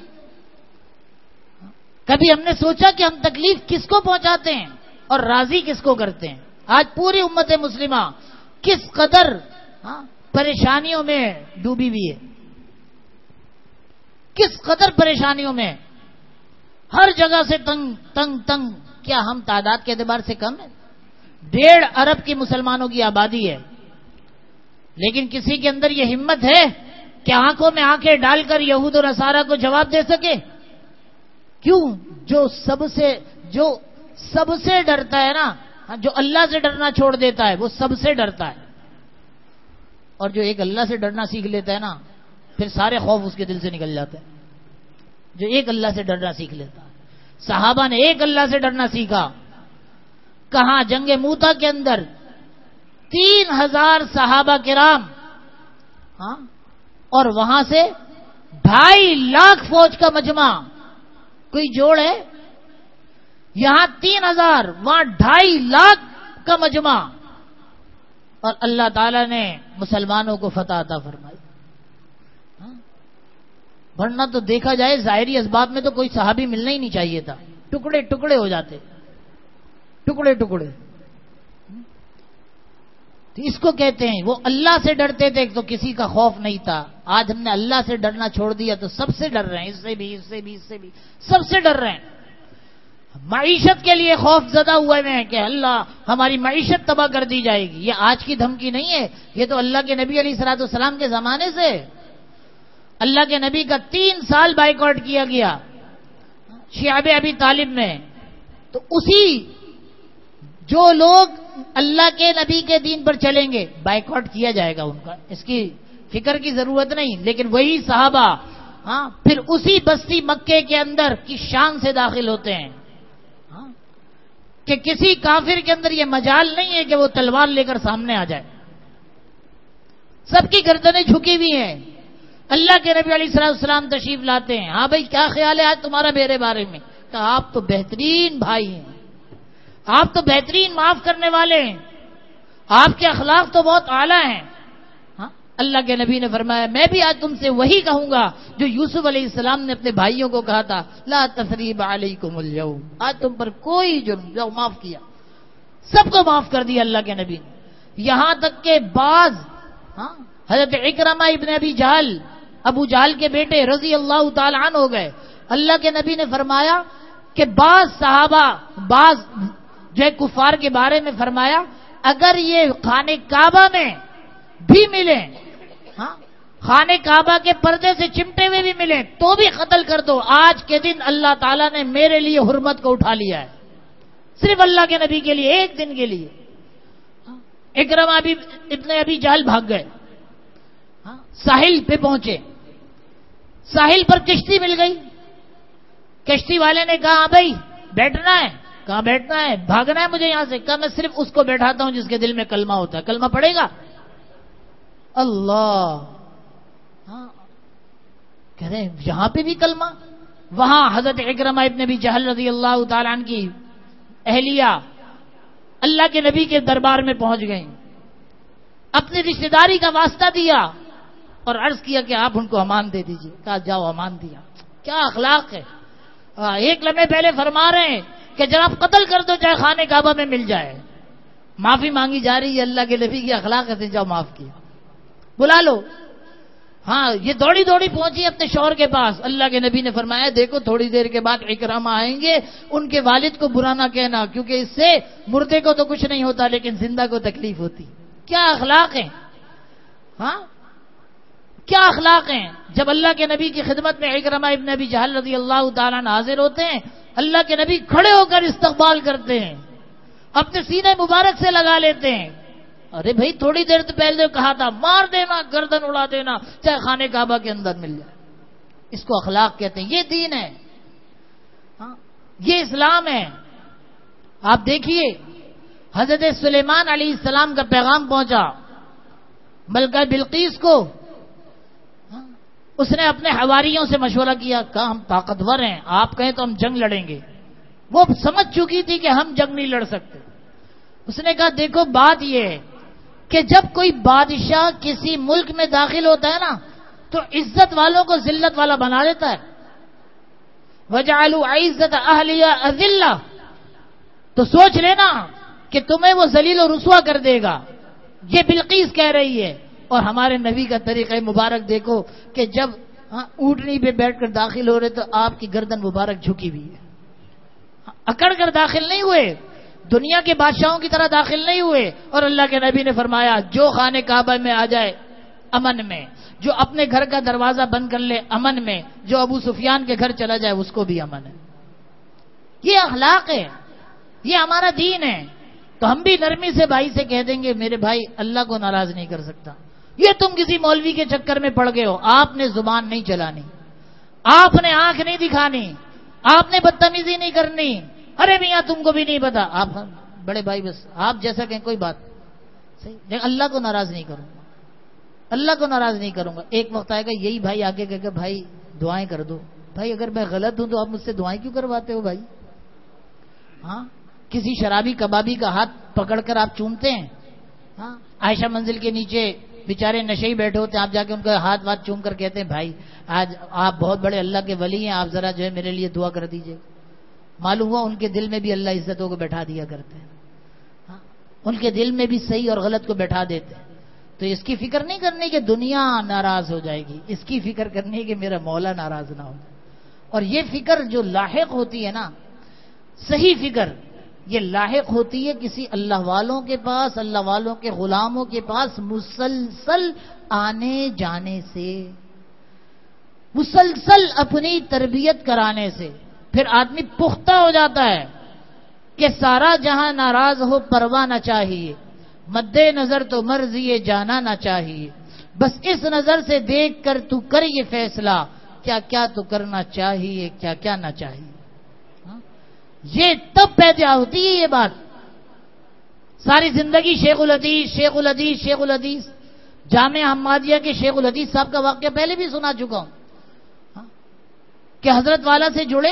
کبھی ہم نے سوچا کہ ہم تکلیف کس کو پہنچاتے ہیں اور راضی کس کو کرتے ہیں. آج پوری امت مسلمہ کس قدر پریشانیوں میں ڈوبی ہوئی ہے، کس قدر پریشانیوں میں، ہر جگہ سے تنگ تنگ تنگ. کیا ہم تعداد کے اعتبار سے کم ہیں؟ ڈیڑھ ارب کی مسلمانوں کی آبادی ہے، لیکن کسی کے اندر یہ ہمت ہے کہ آنکھوں میں آنکھیں ڈال کر یہود اور نصارہ کو جواب دے سکے؟ کیوں؟ جو سب سے جو سب سے ڈرتا ہے نا، جو اللہ سے ڈرنا چھوڑ دیتا ہے وہ سب سے ڈرتا ہے. اور جو ایک اللہ سے ڈرنا سیکھ لیتا ہے نا پھر سارے خوف اس کے دل سے نکل جاتے ہیں. جو ایک اللہ سے ڈرنا سیکھ لیتا ہے، صحابہ نے ایک اللہ سے ڈرنا سیکھا. کہاں؟ جنگ موتا کے اندر تین ہزار صحابہ کرام، ہاں، اور وہاں سے ڈھائی لاکھ فوج کا مجمع. کوئی جوڑ ہے؟ یہاں تین ہزار، وہاں ڈھائی لاکھ کا مجمع، اور اللہ تعالی نے مسلمانوں کو فتح عطا فرمائی. ورنہ تو دیکھا جائے ظاہری اسباب میں تو کوئی صحابی ملنا ہی نہیں چاہیے تھا، ٹکڑے ٹکڑے ہو جاتے، ٹکڑے ٹکڑے. تو اس کو کہتے ہیں وہ اللہ سے ڈرتے تھے تو کسی کا خوف نہیں تھا. آج ہم نے اللہ سے ڈرنا چھوڑ دیا تو سب سے ڈر رہے ہیں، اس سے بھی اس سے بھی اس سے بھی سب سے ڈر رہے ہیں. معیشت کے لیے خوف زدہ ہوئے ہیں کہ اللہ ہماری معیشت تباہ کر دی جائے گی. یہ آج کی دھمکی نہیں ہے، یہ تو اللہ کے نبی علیہ الصلوۃ والسلام کے زمانے سے. اللہ کے نبی کا تین سال بائیکاٹ کیا گیا شعب ابی طالب میں. تو اسی جو لوگ اللہ کے نبی کے دین پر چلیں گے بائیکاٹ کیا جائے گا ان کا، اس کی فکر کی ضرورت نہیں. لیکن وہی صحابہ ہاں پھر اسی بستی مکے کے اندر کی شان سے داخل ہوتے ہیں کہ کسی کافر کے اندر یہ مجال نہیں ہے کہ وہ تلوار لے کر سامنے آ جائے. سب کی گردنیں جھکی ہوئی ہیں، اللہ کے نبی علیہ الصلوۃ والسلام تشریف لاتے ہیں. ہاں بھائی کیا خیال ہے آج تمہارا میرے بارے میں؟ کہا آپ تو بہترین بھائی ہیں, آپ تو بہترین معاف کرنے والے ہیں, آپ کے اخلاق تو بہت اعلیٰ ہیں. ہاں اللہ کے نبی نے فرمایا میں بھی آج تم سے وہی کہوں گا جو یوسف علیہ السلام نے اپنے بھائیوں کو کہا تھا, لا تثریب علیکم اليوم, آج تم پر کوئی جرم, جو معاف کیا سب کو معاف کر دیا اللہ کے نبی نے. یہاں تک کہ بعض ہاں حضرت اکرمہ ابن ابی جہل, ابو جہل کے بیٹے رضی اللہ تعالی عنہ ہو گئے. اللہ کے نبی نے فرمایا کہ بعض صحابہ بعض جو ہے کفار کے بارے میں فرمایا اگر یہ خانہ کعبہ میں بھی ملیں, ہاں خانہ کعبہ کے پردے سے چمٹے ہوئے بھی ملیں تو بھی قتل کر دو. آج کے دن اللہ تعالیٰ نے میرے لیے حرمت کو اٹھا لیا ہے, صرف اللہ کے نبی کے لیے ایک دن کے لیے. اکرمہ ابھی ابن ابی جہل بھاگ گئے, ساحل پہ پہنچے, ساحل پر کشتی مل گئی. کشتی والے نے کہا بھائی بیٹھنا ہے, کہاں بیٹھنا ہے, بھاگنا ہے مجھے یہاں سے. کہا میں صرف اس کو بیٹھاتا ہوں جس کے دل میں کلمہ ہوتا ہے, کلمہ پڑے گا. اللہ, ہاں کہہ رہے ہیں یہاں پہ بھی کلمہ. وہاں حضرت اکرمہ ابن ابی جہل رضی اللہ تعالیٰ عنہ کی اہلیہ اللہ کے نبی کے دربار میں پہنچ گئیں, اپنی رشتہ داری کا واسطہ دیا اور عرض کیا کہ آپ ان کو امان دے دیجئے. کہا جاؤ, امان دیا. کیا اخلاق ہے. ایک لمحے پہلے فرما رہے ہیں کہ جناب قتل کر دو چاہے خانہ کعبہ میں مل جائے. معافی مانگی جا رہی ہے, اللہ کے نبی کی اخلاق سے جاؤ معاف کیا, بلا لو. ہاں یہ دوڑی دوڑی پہنچی اپنے شوہر کے پاس. اللہ کے نبی نے فرمایا دیکھو تھوڑی دیر کے بعد اکرامہ آئیں گے, ان کے والد کو برا نہ کہنا کیونکہ اس سے مردے کو تو کچھ نہیں ہوتا لیکن زندہ کو تکلیف ہوتی. کیا اخلاق ہیں, ہاں کیا اخلاق ہیں. جب اللہ کے نبی کی خدمت میں اکرمہ ابن ابی جہل رضی اللہ تعالیٰ عنہ حاضر ہوتے ہیں, اللہ کے نبی کھڑے ہو کر استقبال کرتے ہیں, اپنے سینے مبارک سے لگا لیتے ہیں. ارے بھائی تھوڑی دیر تو پہلے کہا تھا مار دینا, گردن اڑا دینا چاہے خانہ کعبہ کے اندر مل جائے. اس کو اخلاق کہتے ہیں. یہ دین ہے, ہاں یہ اسلام ہے. آپ دیکھیے حضرت سلیمان علیہ السلام کا پیغام پہنچا ملکہ بلقیس کو. اس نے اپنے حواریوں سے مشورہ کیا, کہا ہم طاقتور ہیں, آپ کہیں تو ہم جنگ لڑیں گے. وہ سمجھ چکی تھی کہ ہم جنگ نہیں لڑ سکتے. اس نے کہا دیکھو بات یہ ہے کہ جب کوئی بادشاہ کسی ملک میں داخل ہوتا ہے نا تو عزت والوں کو ذلت والا بنا دیتا ہے. وَجَعَلُوا عِزَّةَ أَهْلِهَا أَذِلَّةً, تو سوچ لینا کہ تمہیں وہ ذلیل و رسوا کر دے گا. یہ بلقیس کہہ رہی ہے. اور ہمارے نبی کا طریقہ مبارک دیکھو کہ جب اونٹنی پہ بیٹھ کر داخل ہو رہے تو آپ کی گردن مبارک جھکی ہوئی ہے, اکڑ کر داخل نہیں ہوئے, دنیا کے بادشاہوں کی طرح داخل نہیں ہوئے. اور اللہ کے نبی نے فرمایا جو خانہ کعبہ میں آ جائے امن میں, جو اپنے گھر کا دروازہ بند کر لے امن میں, جو ابو سفیان کے گھر چلا جائے اس کو بھی امن ہے. یہ اخلاق ہے, یہ ہمارا دین ہے. تو ہم بھی نرمی سے بھائی سے کہہ دیں گے میرے بھائی اللہ کو ناراض نہیں کر سکتا. یہ تم کسی مولوی کے چکر میں پڑ گئے ہو, آپ نے زبان نہیں چلانی, آپ نے آنکھ نہیں دکھانی, آپ نے بدتمیزی نہیں کرنی. ارے میاں تم کو بھی نہیں پتا, آپ بڑے بھائی بس آپ جیسا کہیں کوئی بات صحیح, لیکن اللہ کو ناراض نہیں کروں گا, اللہ کو ناراض نہیں کروں گا. ایک وقت آئے گا یہی بھائی آگے کہے گا بھائی دعائیں کر دو. بھائی اگر میں غلط ہوں تو آپ مجھ سے دعائیں کیوں کرواتے ہو بھائی. ہاں کسی شرابی کبابی کا ہاتھ پکڑ کر آپ چومتے ہیں, ہاں عائشہ منزل کے نیچے بیچارے نشے بیٹھے ہوتے ہیں, آپ جا کے ان کا ہاتھ واتھ چوم کر کہتے ہیں بھائی آج آپ بہت بڑے اللہ کے ولی ہیں, آپ ذرا جو ہے میرے لیے دعا کر دیجئے. معلوم ہوا ان کے دل میں بھی اللہ عزتوں کو بیٹھا دیا کرتے ہیں, ہاں ان کے دل میں بھی صحیح اور غلط کو بیٹھا دیتے ہیں. تو اس کی فکر نہیں کرنی کہ دنیا ناراض ہو جائے گی, اس کی فکر کرنی کہ میرا مولا ناراض نہ ہو. اور یہ فکر جو لاحق ہوتی ہے نا, صحیح فکر یہ لاحق ہوتی ہے کسی اللہ والوں کے پاس, اللہ والوں کے غلاموں کے پاس مسلسل آنے جانے سے, مسلسل اپنی تربیت کرانے سے. پھر آدمی پختہ ہو جاتا ہے کہ سارا جہاں ناراض ہو پرواہ نہ چاہیے, مد نظر تو مرضی جانا نہ چاہیے, بس اس نظر سے دیکھ کر تو کر یہ فیصلہ کیا کیا تو کرنا چاہیے کیا کیا نہ چاہیے. یہ تب پیدا ہوتی ہے یہ بات. ساری زندگی شیخ الحدیث شیخ الحدیث شیخ الحدیث, جامع احمدیہ کے شیخ الحدیث صاحب کا واقعہ پہلے بھی سنا چکا ہوں کہ حضرت والا سے جڑے.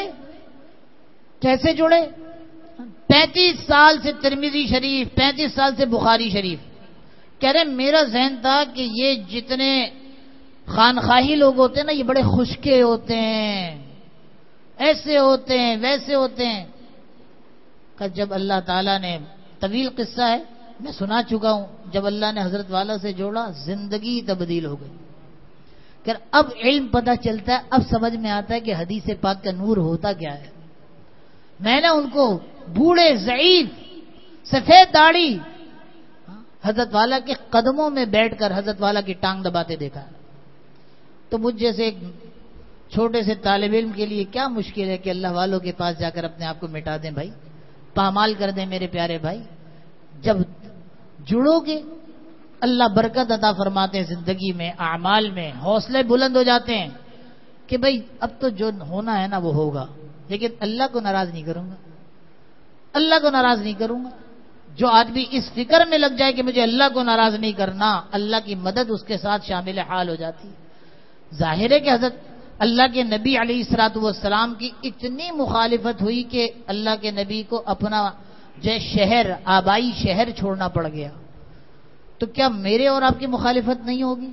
کیسے جڑے؟ پینتیس سال سے ترمذی شریف، پینتیس سال سے بخاری شریف. کہہ رہے میرا ذہن تھا کہ یہ جتنے خانخواہی لوگ ہوتے ہیں نا، یہ بڑے خشکے ہوتے ہیں، ایسے ہوتے ہیں، ویسے ہوتے ہیں. کہ جب اللہ تعالیٰ نے، طویل قصہ ہے میں سنا چکا ہوں، جب اللہ نے حضرت والا سے جوڑا زندگی تبدیل ہو گئی. کہ اب علم پتہ چلتا ہے، اب سمجھ میں آتا ہے کہ حدیث پاک کا نور ہوتا کیا ہے. میں نے ان کو بوڑھے ضعیف سفید داڑھی حضرت والا کے قدموں میں بیٹھ کر حضرت والا کی ٹانگ دباتے دیکھا. تو مجھ جیسے ایک چھوٹے سے طالب علم کے لیے کیا مشکل ہے کہ اللہ والوں کے پاس جا کر اپنے آپ کو مٹا دیں بھائی، پامال کر دیں میرے پیارے بھائی. جب جڑو گے اللہ برکت عطا فرماتے ہیں زندگی میں، اعمال میں، حوصلے بلند ہو جاتے ہیں کہ بھائی اب تو جو ہونا ہے نا وہ ہوگا، لیکن اللہ کو ناراض نہیں کروں گا، اللہ کو ناراض نہیں کروں گا. جو آدمی اس فکر میں لگ جائے کہ مجھے اللہ کو ناراض نہیں کرنا، اللہ کی مدد اس کے ساتھ شامل حال ہو جاتی. ظاہر ہے کہ حضرت اللہ کے نبی علیہ الصلوۃ والسلام کی اتنی مخالفت ہوئی کہ اللہ کے نبی کو اپنا جو شہر، آبائی شہر چھوڑنا پڑ گیا. تو کیا میرے اور آپ کی مخالفت نہیں ہوگی؟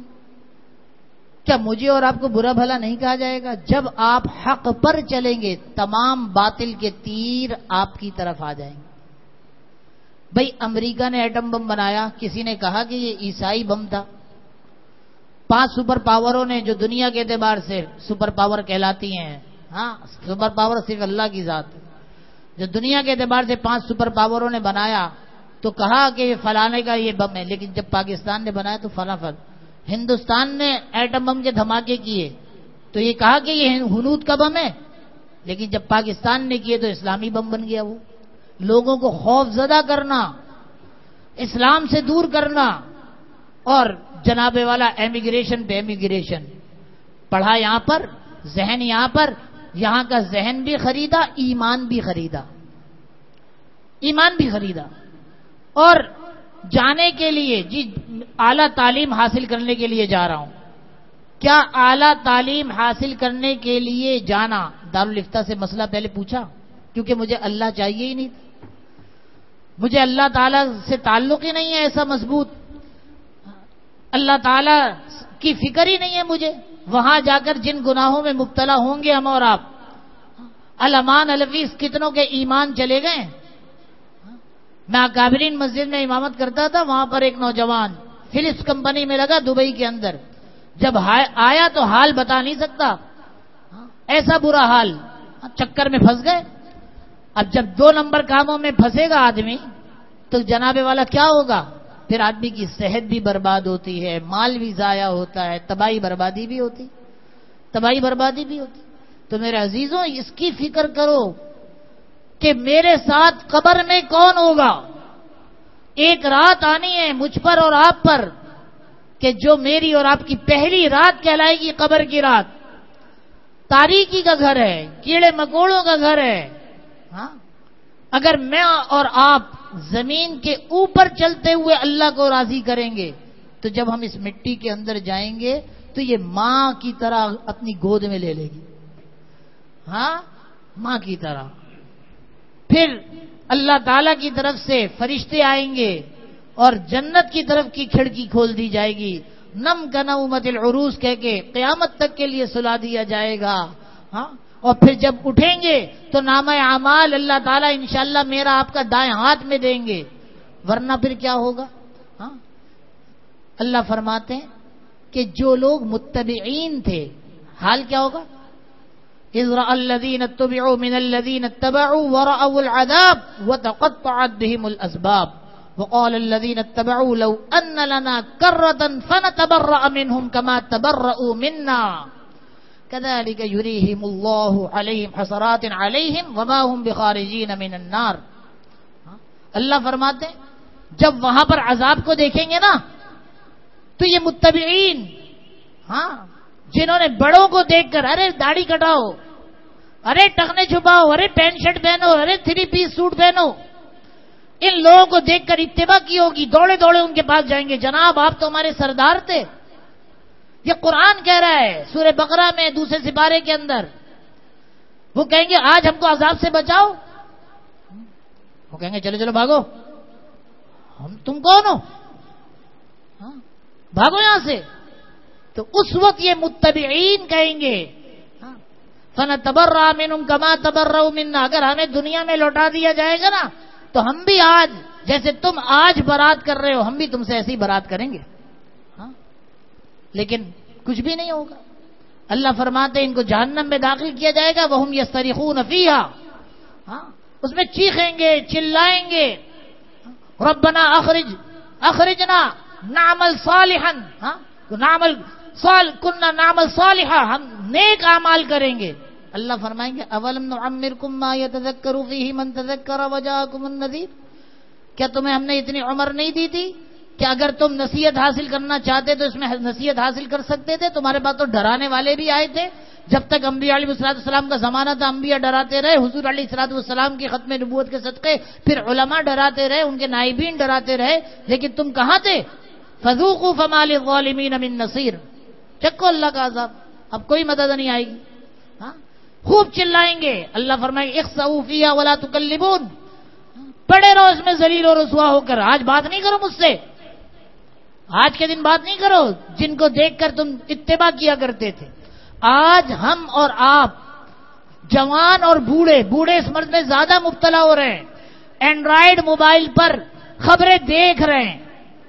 کیا مجھے اور آپ کو برا بھلا نہیں کہا جائے گا؟ جب آپ حق پر چلیں گے تمام باطل کے تیر آپ کی طرف آ جائیں گے. بھئی امریکہ نے ایٹم بم بنایا، کسی نے کہا کہ یہ عیسائی بم تھا. پانچ سپر پاوروں نے جو دنیا کے اعتبار سے سپر پاور کہلاتی ہیں، ہاں سپر پاور صرف اللہ کی ذات ہے، جو دنیا کے اعتبار سے پانچ سپر پاوروں نے بنایا تو کہا کہ یہ فلانے کا یہ بم ہے. لیکن جب پاکستان نے بنایا تو فلاں فل ہندوستان نے ایٹم بم کے دھماکے کیے تو یہ کہا کہ یہ ہنود کا بم ہے، لیکن جب پاکستان نے کیے تو اسلامی بم بن گیا. وہ لوگوں کو خوف زدہ کرنا، اسلام سے دور کرنا، اور جناب والا ایمیگریشن پہ ایمیگریشن، پڑھا یہاں پر، ذہن یہاں پر، یہاں کا ذہن بھی خریدا، ایمان بھی خریدا، ایمان بھی خریدا. اور جانے کے لیے جی اعلیٰ تعلیم حاصل کرنے کے لیے جا رہا ہوں. کیا اعلیٰ تعلیم حاصل کرنے کے لیے جانا، دارالفتہ سے مسئلہ پہلے پوچھا کیونکہ مجھے اللہ چاہیے ہی نہیں، مجھے اللہ تعالیٰ سے تعلق ہی نہیں ہے ایسا مضبوط، اللہ تعالیٰ کی فکر ہی نہیں ہے مجھے. وہاں جا کر جن گناہوں میں مبتلا ہوں گے ہم اور آپ، الامان الفیس کتنوں کے ایمان چلے گئے. میں اکابرین مسجد میں امامت کرتا تھا، وہاں پر ایک نوجوان فلپس کمپنی میں لگا دبئی کے اندر. جب آیا تو حال بتا نہیں سکتا، ایسا برا حال، چکر میں پھنس گئے. اب جب دو نمبر کاموں میں پھنسے گا آدمی تو جناب والا کیا ہوگا؟ پھر آدمی کی صحت بھی برباد ہوتی ہے، مال بھی ضائع ہوتا ہے، تباہی بربادی بھی ہوتی تباہی بربادی بھی ہوتی. تو میرے عزیزوں اس کی فکر کرو کہ میرے ساتھ قبر میں کون ہوگا. ایک رات آنی ہے مجھ پر اور آپ پر کہ جو میری اور آپ کی پہلی رات کہلائے گی قبر کی رات. تاریکی کا گھر ہے، کیڑے مکوڑوں کا گھر ہے. ہاں اگر میں اور آپ زمین کے اوپر چلتے ہوئے اللہ کو راضی کریں گے تو جب ہم اس مٹی کے اندر جائیں گے تو یہ ماں کی طرح اپنی گود میں لے لے گی. ہاں ماں کی طرح. پھر اللہ تعالی کی طرف سے فرشتے آئیں گے اور جنت کی طرف کی کھڑکی کھول دی جائے گی. نم کا نومت العروس کہہ کے قیامت تک کے لیے سلا دیا جائے گا. ہاں اور پھر جب اٹھیں گے تو نامہ اعمال اللہ تعالیٰ انشاءاللہ میرا آپ کا دائیں ہاتھ میں دیں گے. ورنہ پھر کیا ہوگا؟ ہاں اللہ فرماتے ہیں کہ جو لوگ متبعین تھے حال کیا ہوگا؟ اذ رأى الذين اتبعوا من الذين اتبعوا ورأوا العذاب وتقطعت بهم الأسباب وقال الذين اتبعوا لو أن لنا كرة فنتبرأ منهم كما تبرؤوا منا كذلك يريهم الله عليهم حسرات عليهم وما هم بخارجين من النار. اللہ فرماتے ہیں جب وہاں پر عذاب کو دیکھیں گے نا تو یہ متبعین، ہاں جنہوں نے بڑوں کو دیکھ کر ارے داڑھی کٹاؤ، ارے ٹخنے چھپاؤ، ارے پینٹ شرٹ پہنو، ارے تھری پیس سوٹ پہنو، ان لوگوں کو دیکھ کر اتباع کی ہوگی، دوڑے دوڑے ان کے پاس جائیں گے، جناب آپ تو ہمارے سردار تھے. یہ قرآن کہہ رہا ہے سورہ بقرہ میں دوسرے سپارے کے اندر. وہ کہیں گے آج ہم کو عذاب سے بچاؤ، وہ کہیں گے چلو چلو بھاگو، ہم تم کون ہو، بھاگو یہاں سے. تو اس وقت یہ متبعین کہیں گے فَنَتَبَرَّأَ مِنْهُمْ كَمَا تَبَرَّؤُوا مِنَّا، اگر ہمیں دنیا میں لوٹا دیا جائے گا نا تو ہم بھی آج جیسے تم آج برات کر رہے ہو ہم بھی تم سے ایسی برات کریں گے. ہاں لیکن کچھ بھی نہیں ہوگا. اللہ فرماتے ہیں ان کو جہنم میں داخل کیا جائے گا وَهُمْ يَصْطَرِخُونَ فِيهَا، ہاں اس میں چیخیں گے چلائیں گے ربنا اخرج اخرجنا نعمل صالحا، ہاں نعمل صال کننا نعمل صالحا، ہم نیک اعمال کریں گے. اللہ فرمائیں گے اولم نعمرکم ما یتذکر فیہ من تذکر وجاءکم النذیر، کیا تمہیں ہم نے اتنی عمر نہیں دی تھی کہ اگر تم نصیحت حاصل کرنا چاہتے تو اس میں نصیحت حاصل کر سکتے تھے؟ تمہارے پاس تو ڈرانے والے بھی آئے تھے. جب تک انبیاء علیہ الصلوۃ والسلام کا زمانہ تھا انبیاء ڈراتے رہے، حضور علیہ الصلوۃ والسلام کی ختم نبوت کے صدقے پھر علماء ڈراتے رہے، ان کے نائبین ڈراتے رہے، لیکن تم کہاں تھے؟ فذوقوا فما للظالمین من نصیر، چکو اللہ کا عذاب، اب کوئی مدد نہیں آئے گی. ہاں خوب چلائیں گے. اللہ فرمائے گا اخسؤوا فیہا ولا تکلمون، پڑے رہو اس میں ذلیل و رسوا ہو کر، آج بات نہیں کرو مجھ سے، آج کے دن بات نہیں کرو جن کو دیکھ کر تم اتباع کیا کرتے تھے. آج ہم اور آپ جوان اور بوڑھے بوڑھے اس مرض میں زیادہ مبتلا ہو رہے ہیں، اینڈرائیڈ موبائل پر خبریں دیکھ رہے ہیں.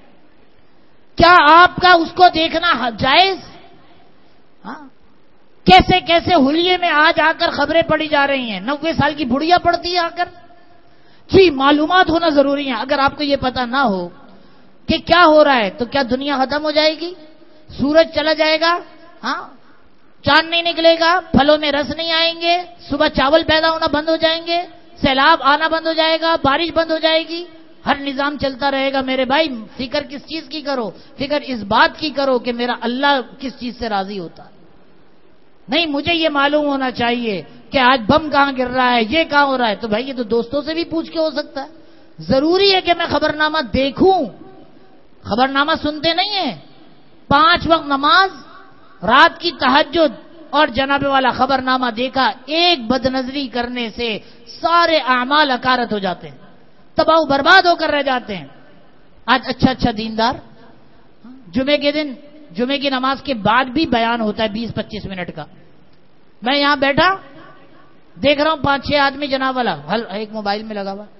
کیا آپ کا اس کو دیکھنا جائز؟ ہاں کیسے کیسے حلیے میں آج آ کر خبریں پڑھی جا رہی ہیں، نوے سال کی بڑھیا پڑھتی ہے آ کر. جی معلومات ہونا ضروری ہے. اگر آپ کو یہ پتہ نہ ہو کہ کیا ہو رہا ہے تو کیا دنیا ختم ہو جائے گی؟ سورج چلا جائے گا، ہاں چاند نہیں نکلے گا، پھلوں میں رس نہیں آئیں گے، صبح چاول پیدا ہونا بند ہو جائیں گے، سیلاب آنا بند ہو جائے گا، بارش بند ہو جائے گی، ہر نظام چلتا رہے گا. میرے بھائی فکر کس چیز کی کرو؟ فکر اس بات کی کرو کہ میرا اللہ کس چیز سے راضی ہوتا ہے. نہیں مجھے یہ معلوم ہونا چاہیے کہ آج بم کہاں گر رہا ہے، یہ کہاں ہو رہا ہے، تو بھائی یہ تو دوستوں سے بھی پوچھ کے ہو سکتا ہے. ضروری ہے کہ میں خبرنامہ دیکھوں. خبرنامہ سنتے نہیں ہیں، پانچ وقت نماز، رات کی تہجد اور جناب والا خبرنامہ دیکھا، ایک بد نظری کرنے سے سارے اعمال اکارت ہو جاتے ہیں، تباہ و برباد ہو کر رہ جاتے ہیں. آج اچھا اچھا دیندار جمعے کے دن جمعے کی نماز کے بعد بھی بیان ہوتا ہے بیس پچیس منٹ کا. میں یہاں بیٹھا دیکھ رہا ہوں پانچ چھ آدمی جناب والا ہل ایک موبائل میں لگا ہوا.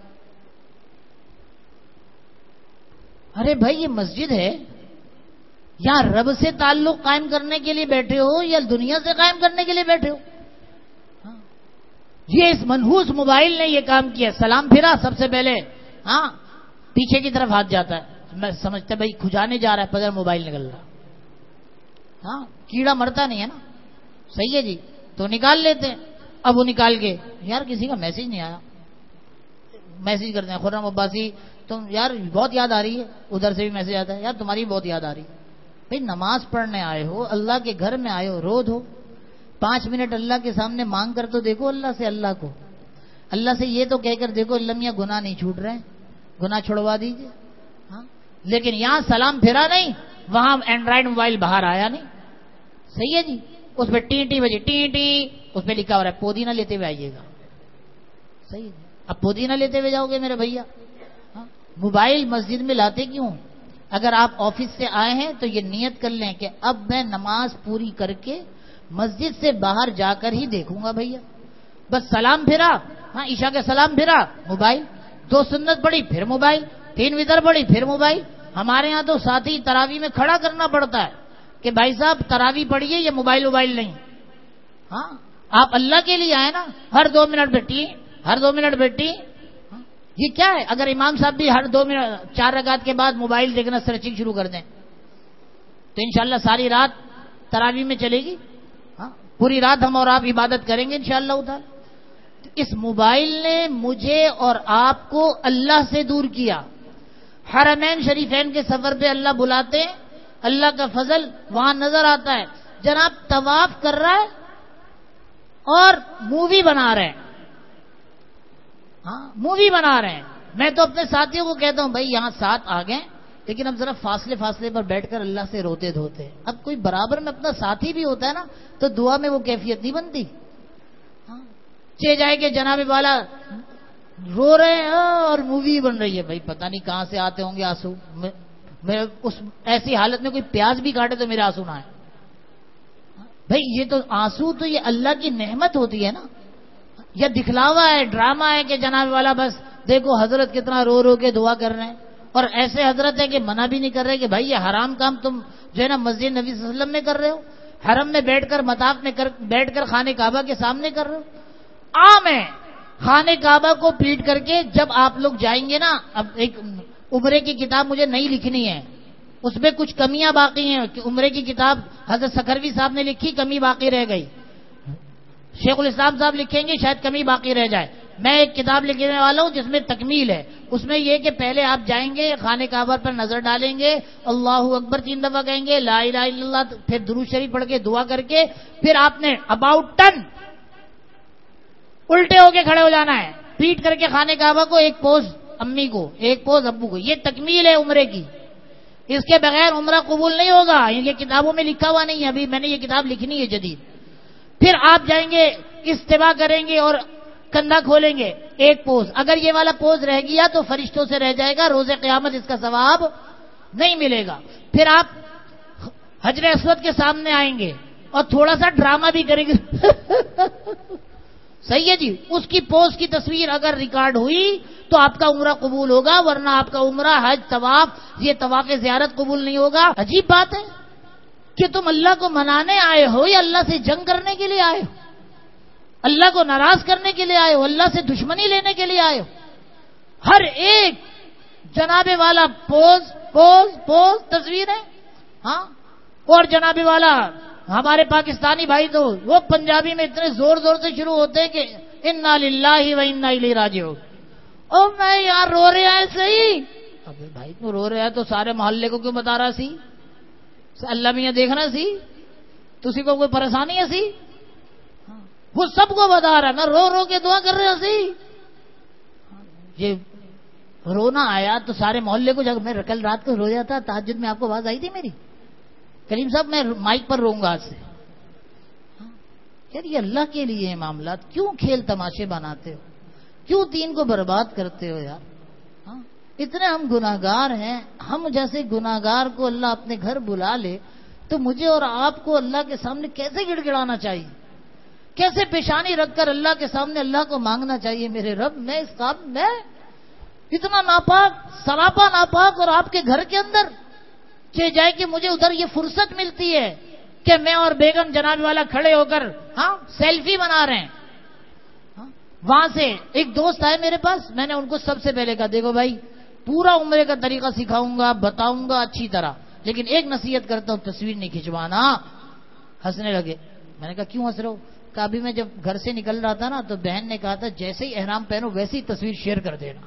ارے بھائی یہ مسجد ہے، یہاں رب سے تعلق قائم کرنے کے لیے بیٹھے ہو یا دنیا سے قائم کرنے کے لیے بیٹھے ہو؟ یہ اس منحوس موبائل نے یہ کام کیا. سلام پھرا سب سے پہلے، ہاں پیچھے کی طرف ہاتھ جاتا ہے. میں سمجھتا بھائی کھجانے جا رہا ہے، پدر موبائل نکل رہا. ہاں کیڑا مرتا نہیں ہے نا، صحیح ہے جی، تو نکال لیتے ہیں. اب وہ نکال کے یار کسی کا میسج نہیں آیا، میسج کرتے ہیں خرم عباسی تم یار بہت یاد آ رہی ہے، ادھر سے بھی میسج آتا ہے یار تمہاری بہت یاد آ رہی ہے. بھائی نماز پڑھنے آئے ہو، اللہ کے گھر میں آئے ہو، رو دو پانچ منٹ اللہ کے سامنے مانگ کر تو دیکھو اللہ سے. اللہ کو اللہ سے یہ تو کہہ کر دیکھو اللہ میاں گناہ نہیں چھوٹ رہے ہیں، گناہ چھڑوا دیجیے. ہاں لیکن یہاں سلام پھرا نہیں، وہاں اینڈرائڈ موبائل باہر آیا نہیں. صحیح ہے جی، اس پہ ٹی ٹی بجے ٹی ٹی اس پہ لکھا ہو رہا ہے پودینہ لیتے ہوئے آئیے گا. صحیح ہے جی، اب پودینہ لیتے ہوئے جاؤ گے میرے بھیا؟ ہاں موبائل مسجد میں لاتے کیوں؟ اگر آپ آفس سے آئے ہیں تو یہ نیت کر لیں کہ اب میں نماز پوری کر کے مسجد سے باہر جا کر ہی دیکھوں گا بھیا. بس سلام پھرا، ہاں عشاء کے سلام پھرا موبائل، دو سنت پڑی پھر موبائل، تین وتر پڑی پھر موبائل. ہمارے ہاں تو ساتھی تراوی میں کھڑا کرنا پڑتا ہے کہ بھائی صاحب تراوی پڑھیے، یہ موبائل موبائل نہیں. ہاں آپ اللہ کے لیے آئے نا، ہر دو منٹ بیٹھی ہر دو منٹ بیٹھی یہ کیا ہے؟ اگر امام صاحب بھی ہر دو منٹ چار رکعت کے بعد موبائل دیکھنا سرچنگ شروع کر دیں تو انشاءاللہ ساری رات تراوی میں چلے گی. ہاں پوری رات ہم اور آپ عبادت کریں گے انشاءاللہ تعالی. اس موبائل نے مجھے اور آپ کو اللہ سے دور کیا. حرمین شریفین کے سفر پہ اللہ بلاتے ہیں، اللہ کا فضل وہاں نظر آتا ہے. جناب طواف کر رہا ہے اور مووی بنا رہے ہیں، ہاں مووی بنا رہے ہیں. میں تو اپنے ساتھیوں کو کہتا ہوں بھائی یہاں ساتھ آ گئے لیکن اب ذرا فاصلے فاصلے پر بیٹھ کر اللہ سے روتے دھوتے. اب کوئی برابر میں اپنا ساتھی بھی ہوتا ہے نا تو دعا میں وہ کیفیت نہیں بنتی. چے جائے کہ جناب والا رو رہے ہیں اور مووی بن رہی ہے, بھائی پتہ نہیں کہاں سے آتے ہوں گے آنسو. میں اس ایسی حالت میں کوئی پیاز بھی کاٹے تو میرے آنسو نہ آئے. بھائی یہ تو آنسو تو یہ اللہ کی نعمت ہوتی ہے نا, یا دکھلاوا ہے, ڈرامہ ہے کہ جناب والا بس دیکھو حضرت کتنا رو رو کے دعا کر رہے ہیں. اور ایسے حضرت ہے کہ منع بھی نہیں کر رہے کہ بھائی یہ حرام کام تم جو ہے نا مسجد نبی صلی اللہ علیہ وسلم میں کر رہے ہو, حرم میں بیٹھ کر مطاف میں کر بیٹھ کر خانے کعبہ کے سامنے کر رہے ہو. عام ہے خانے کعبہ کو پیٹ کر کے جب آپ لوگ جائیں گے نا, اب ایک عمرے کی کتاب مجھے نہیں لکھنی ہے, اس میں کچھ کمیاں باقی ہیں کہ عمرے کی کتاب حضرت سکھروی صاحب نے لکھی, کمی باقی رہ گئی. شیخ الاسلام صاحب لکھیں گے شاید کمی باقی رہ جائے. میں ایک کتاب لکھنے والا ہوں جس میں تکمیل ہے. اس میں یہ کہ پہلے آپ جائیں گے خانے کعبہ پر نظر ڈالیں گے, اللہ اکبر تین دفعہ کہیں گے, لا الہ الا اللہ, پھر درود شریف پڑھ کے دعا کر کے پھر آپ نے اباؤٹ ٹن الٹے ہو کے کھڑے ہو جانا ہے, پیٹ کر کے خانے کعبہ کو, ایک پوز امی کو, ایک پوز ابو کو. یہ تکمیل ہے عمرے کی. اس کے بغیر عمرہ قبول نہیں ہوگا. یہ کتابوں میں لکھا ہوا نہیں ہے, ابھی میں نے یہ کتاب لکھنی ہے جدید. پھر آپ جائیں گے استوا کریں گے اور کندھا کھولیں گے, ایک پوز. اگر یہ والا پوز رہ گیا تو فرشتوں سے رہ جائے گا, روز قیامت اس کا ثواب نہیں ملے گا. پھر آپ حجر اسود کے سامنے آئیں گے اور تھوڑا سا ڈرامہ بھی کریں گے. صحیح ہے جی, اس کی پوز کی تصویر اگر ریکارڈ ہوئی تو آپ کا عمرہ قبول ہوگا, ورنہ آپ کا عمرہ حج طواف یہ طواف زیارت قبول نہیں ہوگا. عجیب بات ہے کہ تم اللہ کو منانے آئے ہو یا اللہ سے جنگ کرنے کے لیے آئے ہو, اللہ کو ناراض کرنے کے لیے آئے ہو, اللہ سے دشمنی لینے کے لیے آئے ہو. ہر ایک جناب والا پوز پوز پوز تصویر ہے. ہاں, اور جناب والا ہمارے پاکستانی بھائی تو وہ پنجابی میں اتنے زور زور سے شروع ہوتے ہیں کہ انا للہ و انا الیہ راجعون. او میں یار رو رہا ہے صحیح, ابے بھائی تو رو رہا ہے تو سارے محلے کو کیوں بتا رہا سی, اللہ میاں دیکھنا سی, تسی کو کوئی پریشانی ہے سی, وہ سب کو بتا رہا نا, رو رو کے دعا کر رہے سی. یہ رونا آیا تو سارے محلے کو جب میں کل رات کو رو جاتا تہجد میں, آپ کو آواز آئی تھی میری, کریم صاحب میں مائک پر رہوں گا آج سے. یار یہ اللہ کے لیے ہیں معاملات, کیوں کھیل تماشے بناتے ہو, کیوں دین کو برباد کرتے ہو یار. ہاں, اتنے ہم گناہگار ہیں, ہم جیسے گناہگار کو اللہ اپنے گھر بلا لے تو مجھے اور آپ کو اللہ کے سامنے کیسے گڑ گڑانا چاہیے, کیسے پیشانی رکھ کر اللہ کے سامنے اللہ کو مانگنا چاہیے, میرے رب میں اس قابل, میں اتنا ناپاک, سراپا ناپاک, اور آپ کے گھر کے اندر چے جائے کہ مجھے ادھر یہ فرصت ملتی ہے کہ میں اور بیگم جناب والا کھڑے ہو کر ہاں سیلفی بنا رہے ہیں. ہاں, وہاں سے ایک دوست آئے میرے پاس, میں نے ان کو سب سے پہلے کہا دیکھو بھائی پورا عمرے کا طریقہ سکھاؤں گا, بتاؤں گا اچھی طرح, لیکن ایک نصیحت کرتا ہوں, تصویر نہیں کھنچوانا. ہنسنے لگے. میں نے کہا کیوں ہنس رہے ہو؟ کہ ابھی میں جب گھر سے نکل رہا تھا نا تو بہن نے کہا تھا جیسے ہی احرام پہنو ویسی تصویر شیئر کر دینا.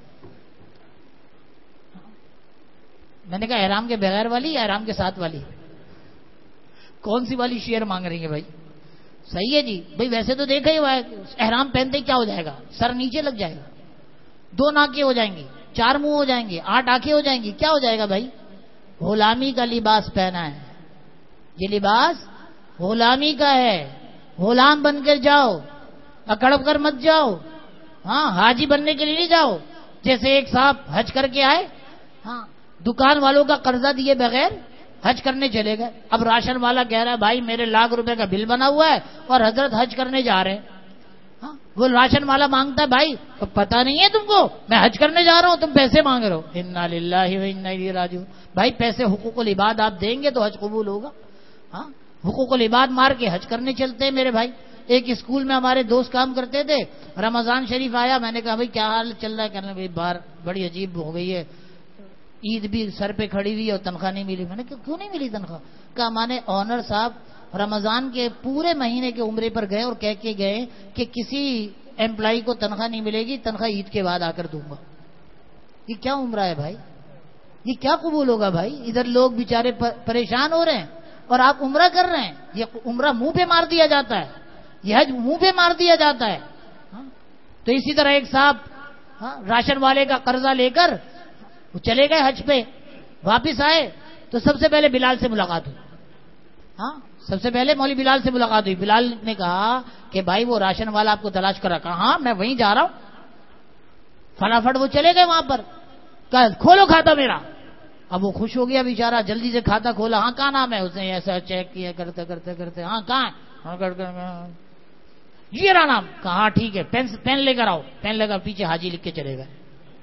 میں نے کہا احرام کے بغیر والی یا احرام کے ساتھ والی, کون سی والی شیئر مانگ رہی ہے بھائی؟ صحیح ہے جی بھائی, ویسے تو دیکھا ہی ہوا ہے, احرام پہنتے ہی کیا ہو جائے گا, سر نیچے لگ جائے گا, دو ناکیں ہو جائیں گی, چار منہ ہو جائیں گے, آٹھ آنکھیں ہو جائیں گی, کیا ہو جائے گا بھائی؟ غلامی کا لباس پہنا ہے, یہ لباس غلامی کا ہے, غلام بن کر جاؤ, اکڑپ کر مت جاؤ. ہاں, حاجی بننے کے لیے نہیں جاؤ. جیسے ایک صاحب حج کر کے آئے, ہاں دکان والوں کا قرضہ دیے بغیر حج کرنے چلے گئے. اب راشن والا کہہ رہا ہے بھائی میرے لاکھ روپے کا بل بنا ہوا ہے اور حضرت حج کرنے جا رہے ہیں. ہاں, وہ راشن والا مانگتا ہے بھائی پتہ نہیں ہے تم کو میں حج کرنے جا رہا ہوں, تم پیسے مانگ رہے ہو. انا للہ و انا الیہ راجعون. بھائی پیسے حقوق العباد آپ دیں گے تو حج قبول ہوگا. ہاں, حقوق العباد مار کے حج کرنے چلتے ہیں میرے بھائی. ایک اسکول میں ہمارے دوست کام کرتے تھے, رمضان شریف آیا, میں نے کہا بھائی کیا حال چل رہا ہے؟ کہنے بھائی باہر بڑی عجیب ہو گئی ہے, عید بھی سر پہ کھڑی ہوئی اور تنخواہ نہیں ملی. میں نے کہا کیوں نہیں ملی تنخواہ؟ کہا ہمارے آنر صاحب رمضان کے پورے مہینے کے عمرے پر گئے اور کہہ کے گئے کہ کسی امپلائی کو تنخواہ نہیں ملے گی, تنخواہ عید کے بعد آ کر دوں گا. یہ کیا عمرہ ہے بھائی؟ یہ کیا قبول ہوگا بھائی؟ ادھر لوگ بیچارے پریشان ہو رہے ہیں اور آپ عمرہ کر رہے ہیں. یہ عمرہ منہ پہ مار دیا جاتا ہے, یہ حج منہ پہ مار دیا جاتا ہے. تو اسی طرح ایک صاحب ہاں راشن والے کا قرضہ لے کر وہ چلے گئے حج پہ، واپس آئے تو سب سے پہلے بلال سے ملاقات ہوئی. ہاں سب سے پہلے مولوی بلال سے ملاقات ہوئی. بلال نے کہا کہ بھائی وہ راشن والا آپ کو تلاش کر رہا. کہا ہاں میں وہیں جا رہا ہوں. فٹافٹ وہ چلے گئے وہاں پر، کہا کھولو کھاتا میرا. اب وہ خوش ہو گیا بیچارہ، جلدی سے کھاتا کھولا. ہاں کہاں نام ہے؟ اس نے ایسا چیک کیا کرتے کرتے کرتے ہاں کہاں ہے؟ یہ رہا نام. کہا ٹھیک ہے پین پین لے کر آؤ. پین لے کر پیچھے حاجی لکھ کے چلے گئے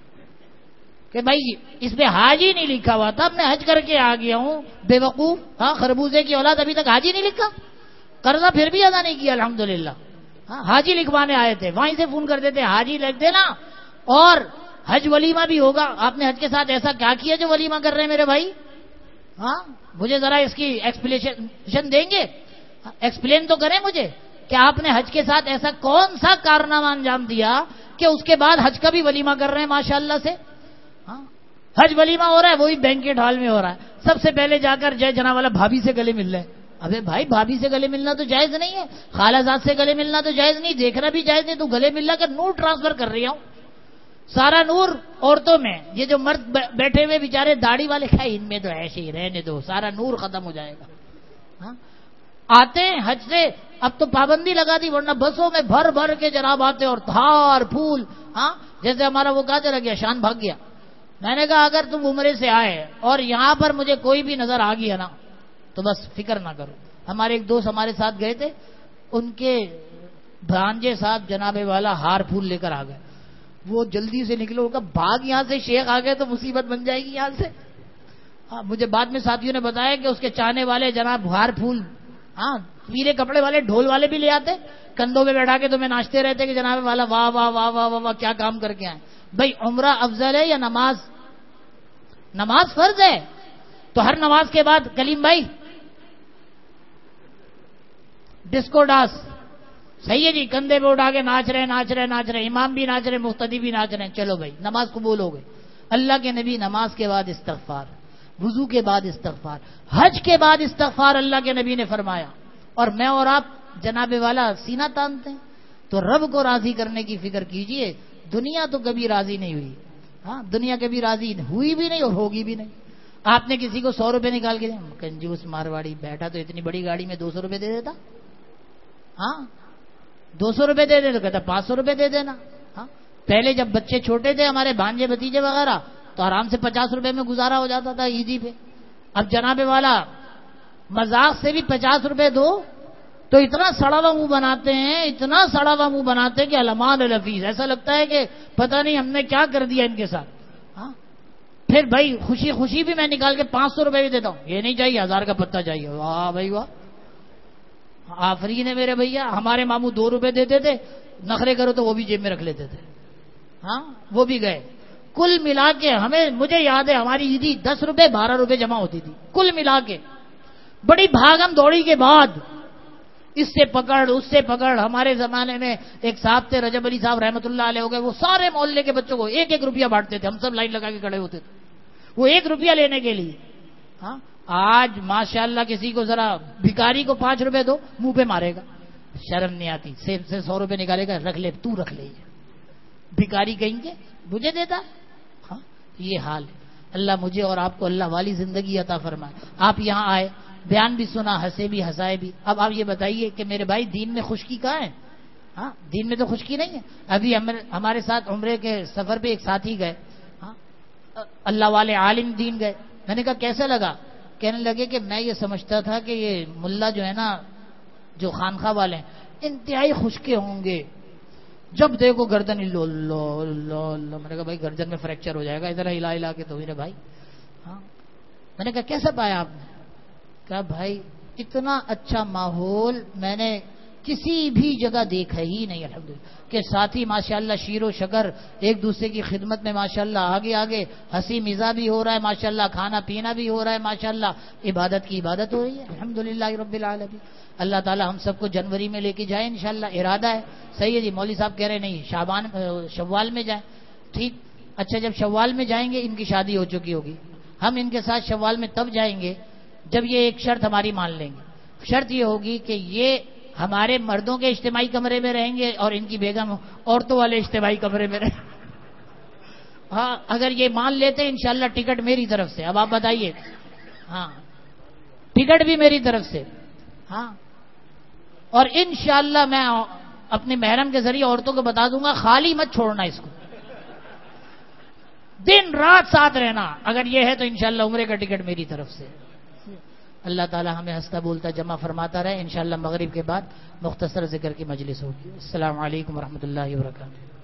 کہ بھائی اس پہ حاجی نہیں لکھا ہوا تھا، میں حج کر کے آ گیا ہوں بے وقوف. ہاں خربوزے کی اولاد، ابھی تک حاجی نہیں لکھا، قرضہ پھر بھی ادا نہیں کیا الحمدللہ. ہاں حاجی لکھوانے آئے تھے، وہیں سے فون کر دیتے حاجی لکھ دینا اور حج ولیمہ بھی ہوگا. آپ نے حج کے ساتھ ایسا کیا کیا جو ولیمہ کر رہے ہیں میرے بھائی؟ ہاں مجھے ذرا اس کی ایکسپلینیشن دیں گے؟ ایکسپلین تو کریں مجھے کہ آپ نے حج کے ساتھ ایسا کون سا کارنامہ انجام دیا کہ اس کے بعد حج کا بھی ولیمہ کر رہے ہیں ماشاءاللہ سے. ہاں حج ولیمہ ہو رہا ہے وہی بینکٹ ہال میں ہو رہا ہے. سب سے پہلے جا کر جے جناب والا بھابھی سے گلے مل رہے ہیں. ابے بھائی بھابھی سے گلے ملنا تو جائز نہیں ہے، خالہ زاد سے گلے ملنا تو جائز نہیں، دیکھنا بھی جائز نہیں. تو گلے ملنا کر نور ٹرانسفر کر رہی ہوں. سارا نور عورتوں میں، یہ جو مرد بیٹھے ہوئے بیچارے داڑھی والے کھائے ان میں تو ایسے ہی رہنے دو، سارا نور ختم ہو جائے گا. ہاں آتے ہیں حج سے، اب تو پابندی لگا دی، ورنہ بسوں میں بھر بھر کے جناب آتے اور تھار پھول. ہاں جیسے ہمارا وہ کہتے رہ گیا شان بھاگ گیا. میں نے کہا اگر تم عمرے سے آئے اور یہاں پر مجھے کوئی بھی نظر آ گیا نا تو بس فکر نہ کرو. ہمارے ایک دوست ہمارے ساتھ گئے تھے، ان کے بھانجے ساتھ جناب والا ہار پھول لے کر آ گئے. وہ جلدی سے نکلے، ان کا بھاگ یہاں سے شیخ آ گئے تو مصیبت بن جائے گی یہاں سے. ہاں مجھے بعد میں ساتھیوں نے بتایا کہ اس کے چاہنے والے جناب ہار پھول، ہاں پیلے کپڑے والے ڈھول والے بھی لے آتے، کندھوں پہ بیٹھا کے تمہیں ناچتے رہتے کہ جناب والا واہ واہ واہ واہ واہ واہ کیا کام کر کے آئے. بھائی عمرہ افضل ہے یا نماز؟ نماز فرض ہے تو ہر نماز کے بعد کلیم بھائی ڈسکو ڈانس صحیح ہے جی، کندھے پہ اٹھا کے ناچ رہے ناچ رہے ناچ رہے، امام بھی ناچ رہے، مقتدی بھی ناچ رہے ہیں. چلو بھائی نماز قبول ہو گئی. اللہ کے نبی نماز کے بعد استغفار، وضو کے بعد استغفار، حج کے بعد استغفار اللہ کے نبی نے فرمایا. اور میں اور آپ جناب والا سینہ تانتے ہیں. تو رب کو راضی کرنے کی فکر کیجئے. دنیا تو کبھی راضی نہیں ہوئی، ہاں دنیا کبھی راضی ہوئی بھی نہیں اور ہوگی بھی نہیں. آپ نے کسی کو سو روپے نکال کے دیں، کنجوس مارواڑی بیٹھا تو اتنی بڑی گاڑی میں دو سو روپے دے دیتا. ہاں دو سو روپے دے دے تو کہتا پانچ سو روپے دے دینا. ہاں پہلے جب بچے چھوٹے تھے ہمارے بھانجے بتیجے وغیرہ تو آرام سے پچاس روپے میں گزارا ہو جاتا تھا عیدی پہ. اب جناب والا مذاق سے بھی پچاس روپے دو تو اتنا سڑا ہوا منہ بناتے ہیں، اتنا سڑا ہوا منہ بناتے ہیں کہ علمان الحفیظ، ایسا لگتا ہے کہ پتہ نہیں ہم نے کیا کر دیا ان کے ساتھ. ہاں پھر بھائی خوشی خوشی بھی میں نکال کے پانچ سو روپے بھی دیتا ہوں. یہ نہیں چاہیے، ہزار کا پتہ چاہیے. واہ بھائی واہ، آفرین ہے میرے بھیا. ہمارے ماموں دو روپے دیتے تھے، نخرے کرو تو وہ بھی جیب میں رکھ لیتے تھے. ہاں وہ بھی گئے. کل ملا کے ہمیں مجھے یاد ہے ہماری عیدی دس روپے بارہ روپے جمع ہوتی تھی کل ملا کے. بڑی بھاگم دوڑی کے بعد اس سے پکڑ اس سے پکڑ. ہمارے زمانے میں ایک صاحب تھے رجب علی صاحب رحمۃ اللہ علیہ ہو گئے، وہ سارے محلے کے بچوں کو ایک ایک روپیہ بانٹتے تھے. ہم سب لائن لگا کے کھڑے ہوتے تھے وہ ایک روپیہ لینے کے لیے. ہاں آج ماشاءاللہ کسی کو ذرا بھکاری کو پانچ روپے دو منہ پہ مارے گا، شرم نہیں آتی. سیب سے سو روپے نکالے گا، رکھ لے تو رکھ لے. بھکاری کہیں گے مجھے دیتا. ہاں یہ حال ہے. اللہ مجھے اور آپ کو اللہ والی زندگی عطا فرمائے. آپ یہاں آئے، بیان بھی سنا، ہنسے بھی ہنسائے بھی. اب آپ یہ بتائیے کہ میرے بھائی دین میں خشکی کہاں ہے؟ ہاں دین میں تو خشکی نہیں ہے. ابھی ہمارے ساتھ عمرے کے سفر پہ ایک ساتھی گئے، ہاں اللہ والے عالم دین گئے. میں نے کہا کیسا لگا؟ کہنے لگے کہ میں یہ سمجھتا تھا کہ یہ ملا جو ہے نا جو خانخواہ والے ہیں انتہائی خشکے ہوں گے، جب دیکھو گردن لو لو لو لو. میں نے کہا بھائی گردن میں فریکچر ہو جائے گا ادھر ہلا ہلا کے. تو میرے بھائی ہاں میں نے کہا کیسا پایا آپ نے؟ کہا بھائی اتنا اچھا ماحول میں نے کسی بھی جگہ دیکھا ہی نہیں الحمدللہ. کہ ساتھی ماشاءاللہ شیر و شکر ایک دوسرے کی خدمت میں ماشاءاللہ آگے آگے، ہنسی مزاح بھی ہو رہا ہے ماشاءاللہ، کھانا پینا بھی ہو رہا ہے ماشاءاللہ، عبادت کی عبادت ہو رہی ہے الحمدللہ رب العالمین. اللہ تعالی ہم سب کو جنوری میں لے کے جائیں انشاءاللہ. ارادہ ہے صحیح ہے جی. مولوی صاحب کہہ رہے نہیں شعبان شوال میں جائیں. ٹھیک اچھا جب شوال میں جائیں گے ان کی شادی ہو چکی ہوگی، ہم ان کے ساتھ شوال میں تب جائیں گے جب یہ ایک شرط ہماری مان لیں گے. شرط یہ ہوگی کہ یہ ہمارے مردوں کے اجتماعی کمرے میں رہیں گے اور ان کی بیگم عورتوں والے اجتماعی کمرے میں رہیں. ہاں اگر یہ مان لیتے انشاءاللہ ٹکٹ میری طرف سے. اب آپ بتائیے. ہاں ٹکٹ بھی میری طرف سے. ہاں اور انشاءاللہ میں اپنے محرم کے ذریعے عورتوں کو بتا دوں گا خالی مت چھوڑنا اس کو, دن رات ساتھ رہنا. اگر یہ ہے تو انشاءاللہ عمرے کا ٹکٹ میری طرف سے. اللہ تعالی ہمیں ہنستا بولتا جمع فرماتا رہے. انشاءاللہ مغرب کے بعد مختصر ذکر کی مجلس ہوگی. السلام علیکم ورحمۃ اللہ وبرکاتہ.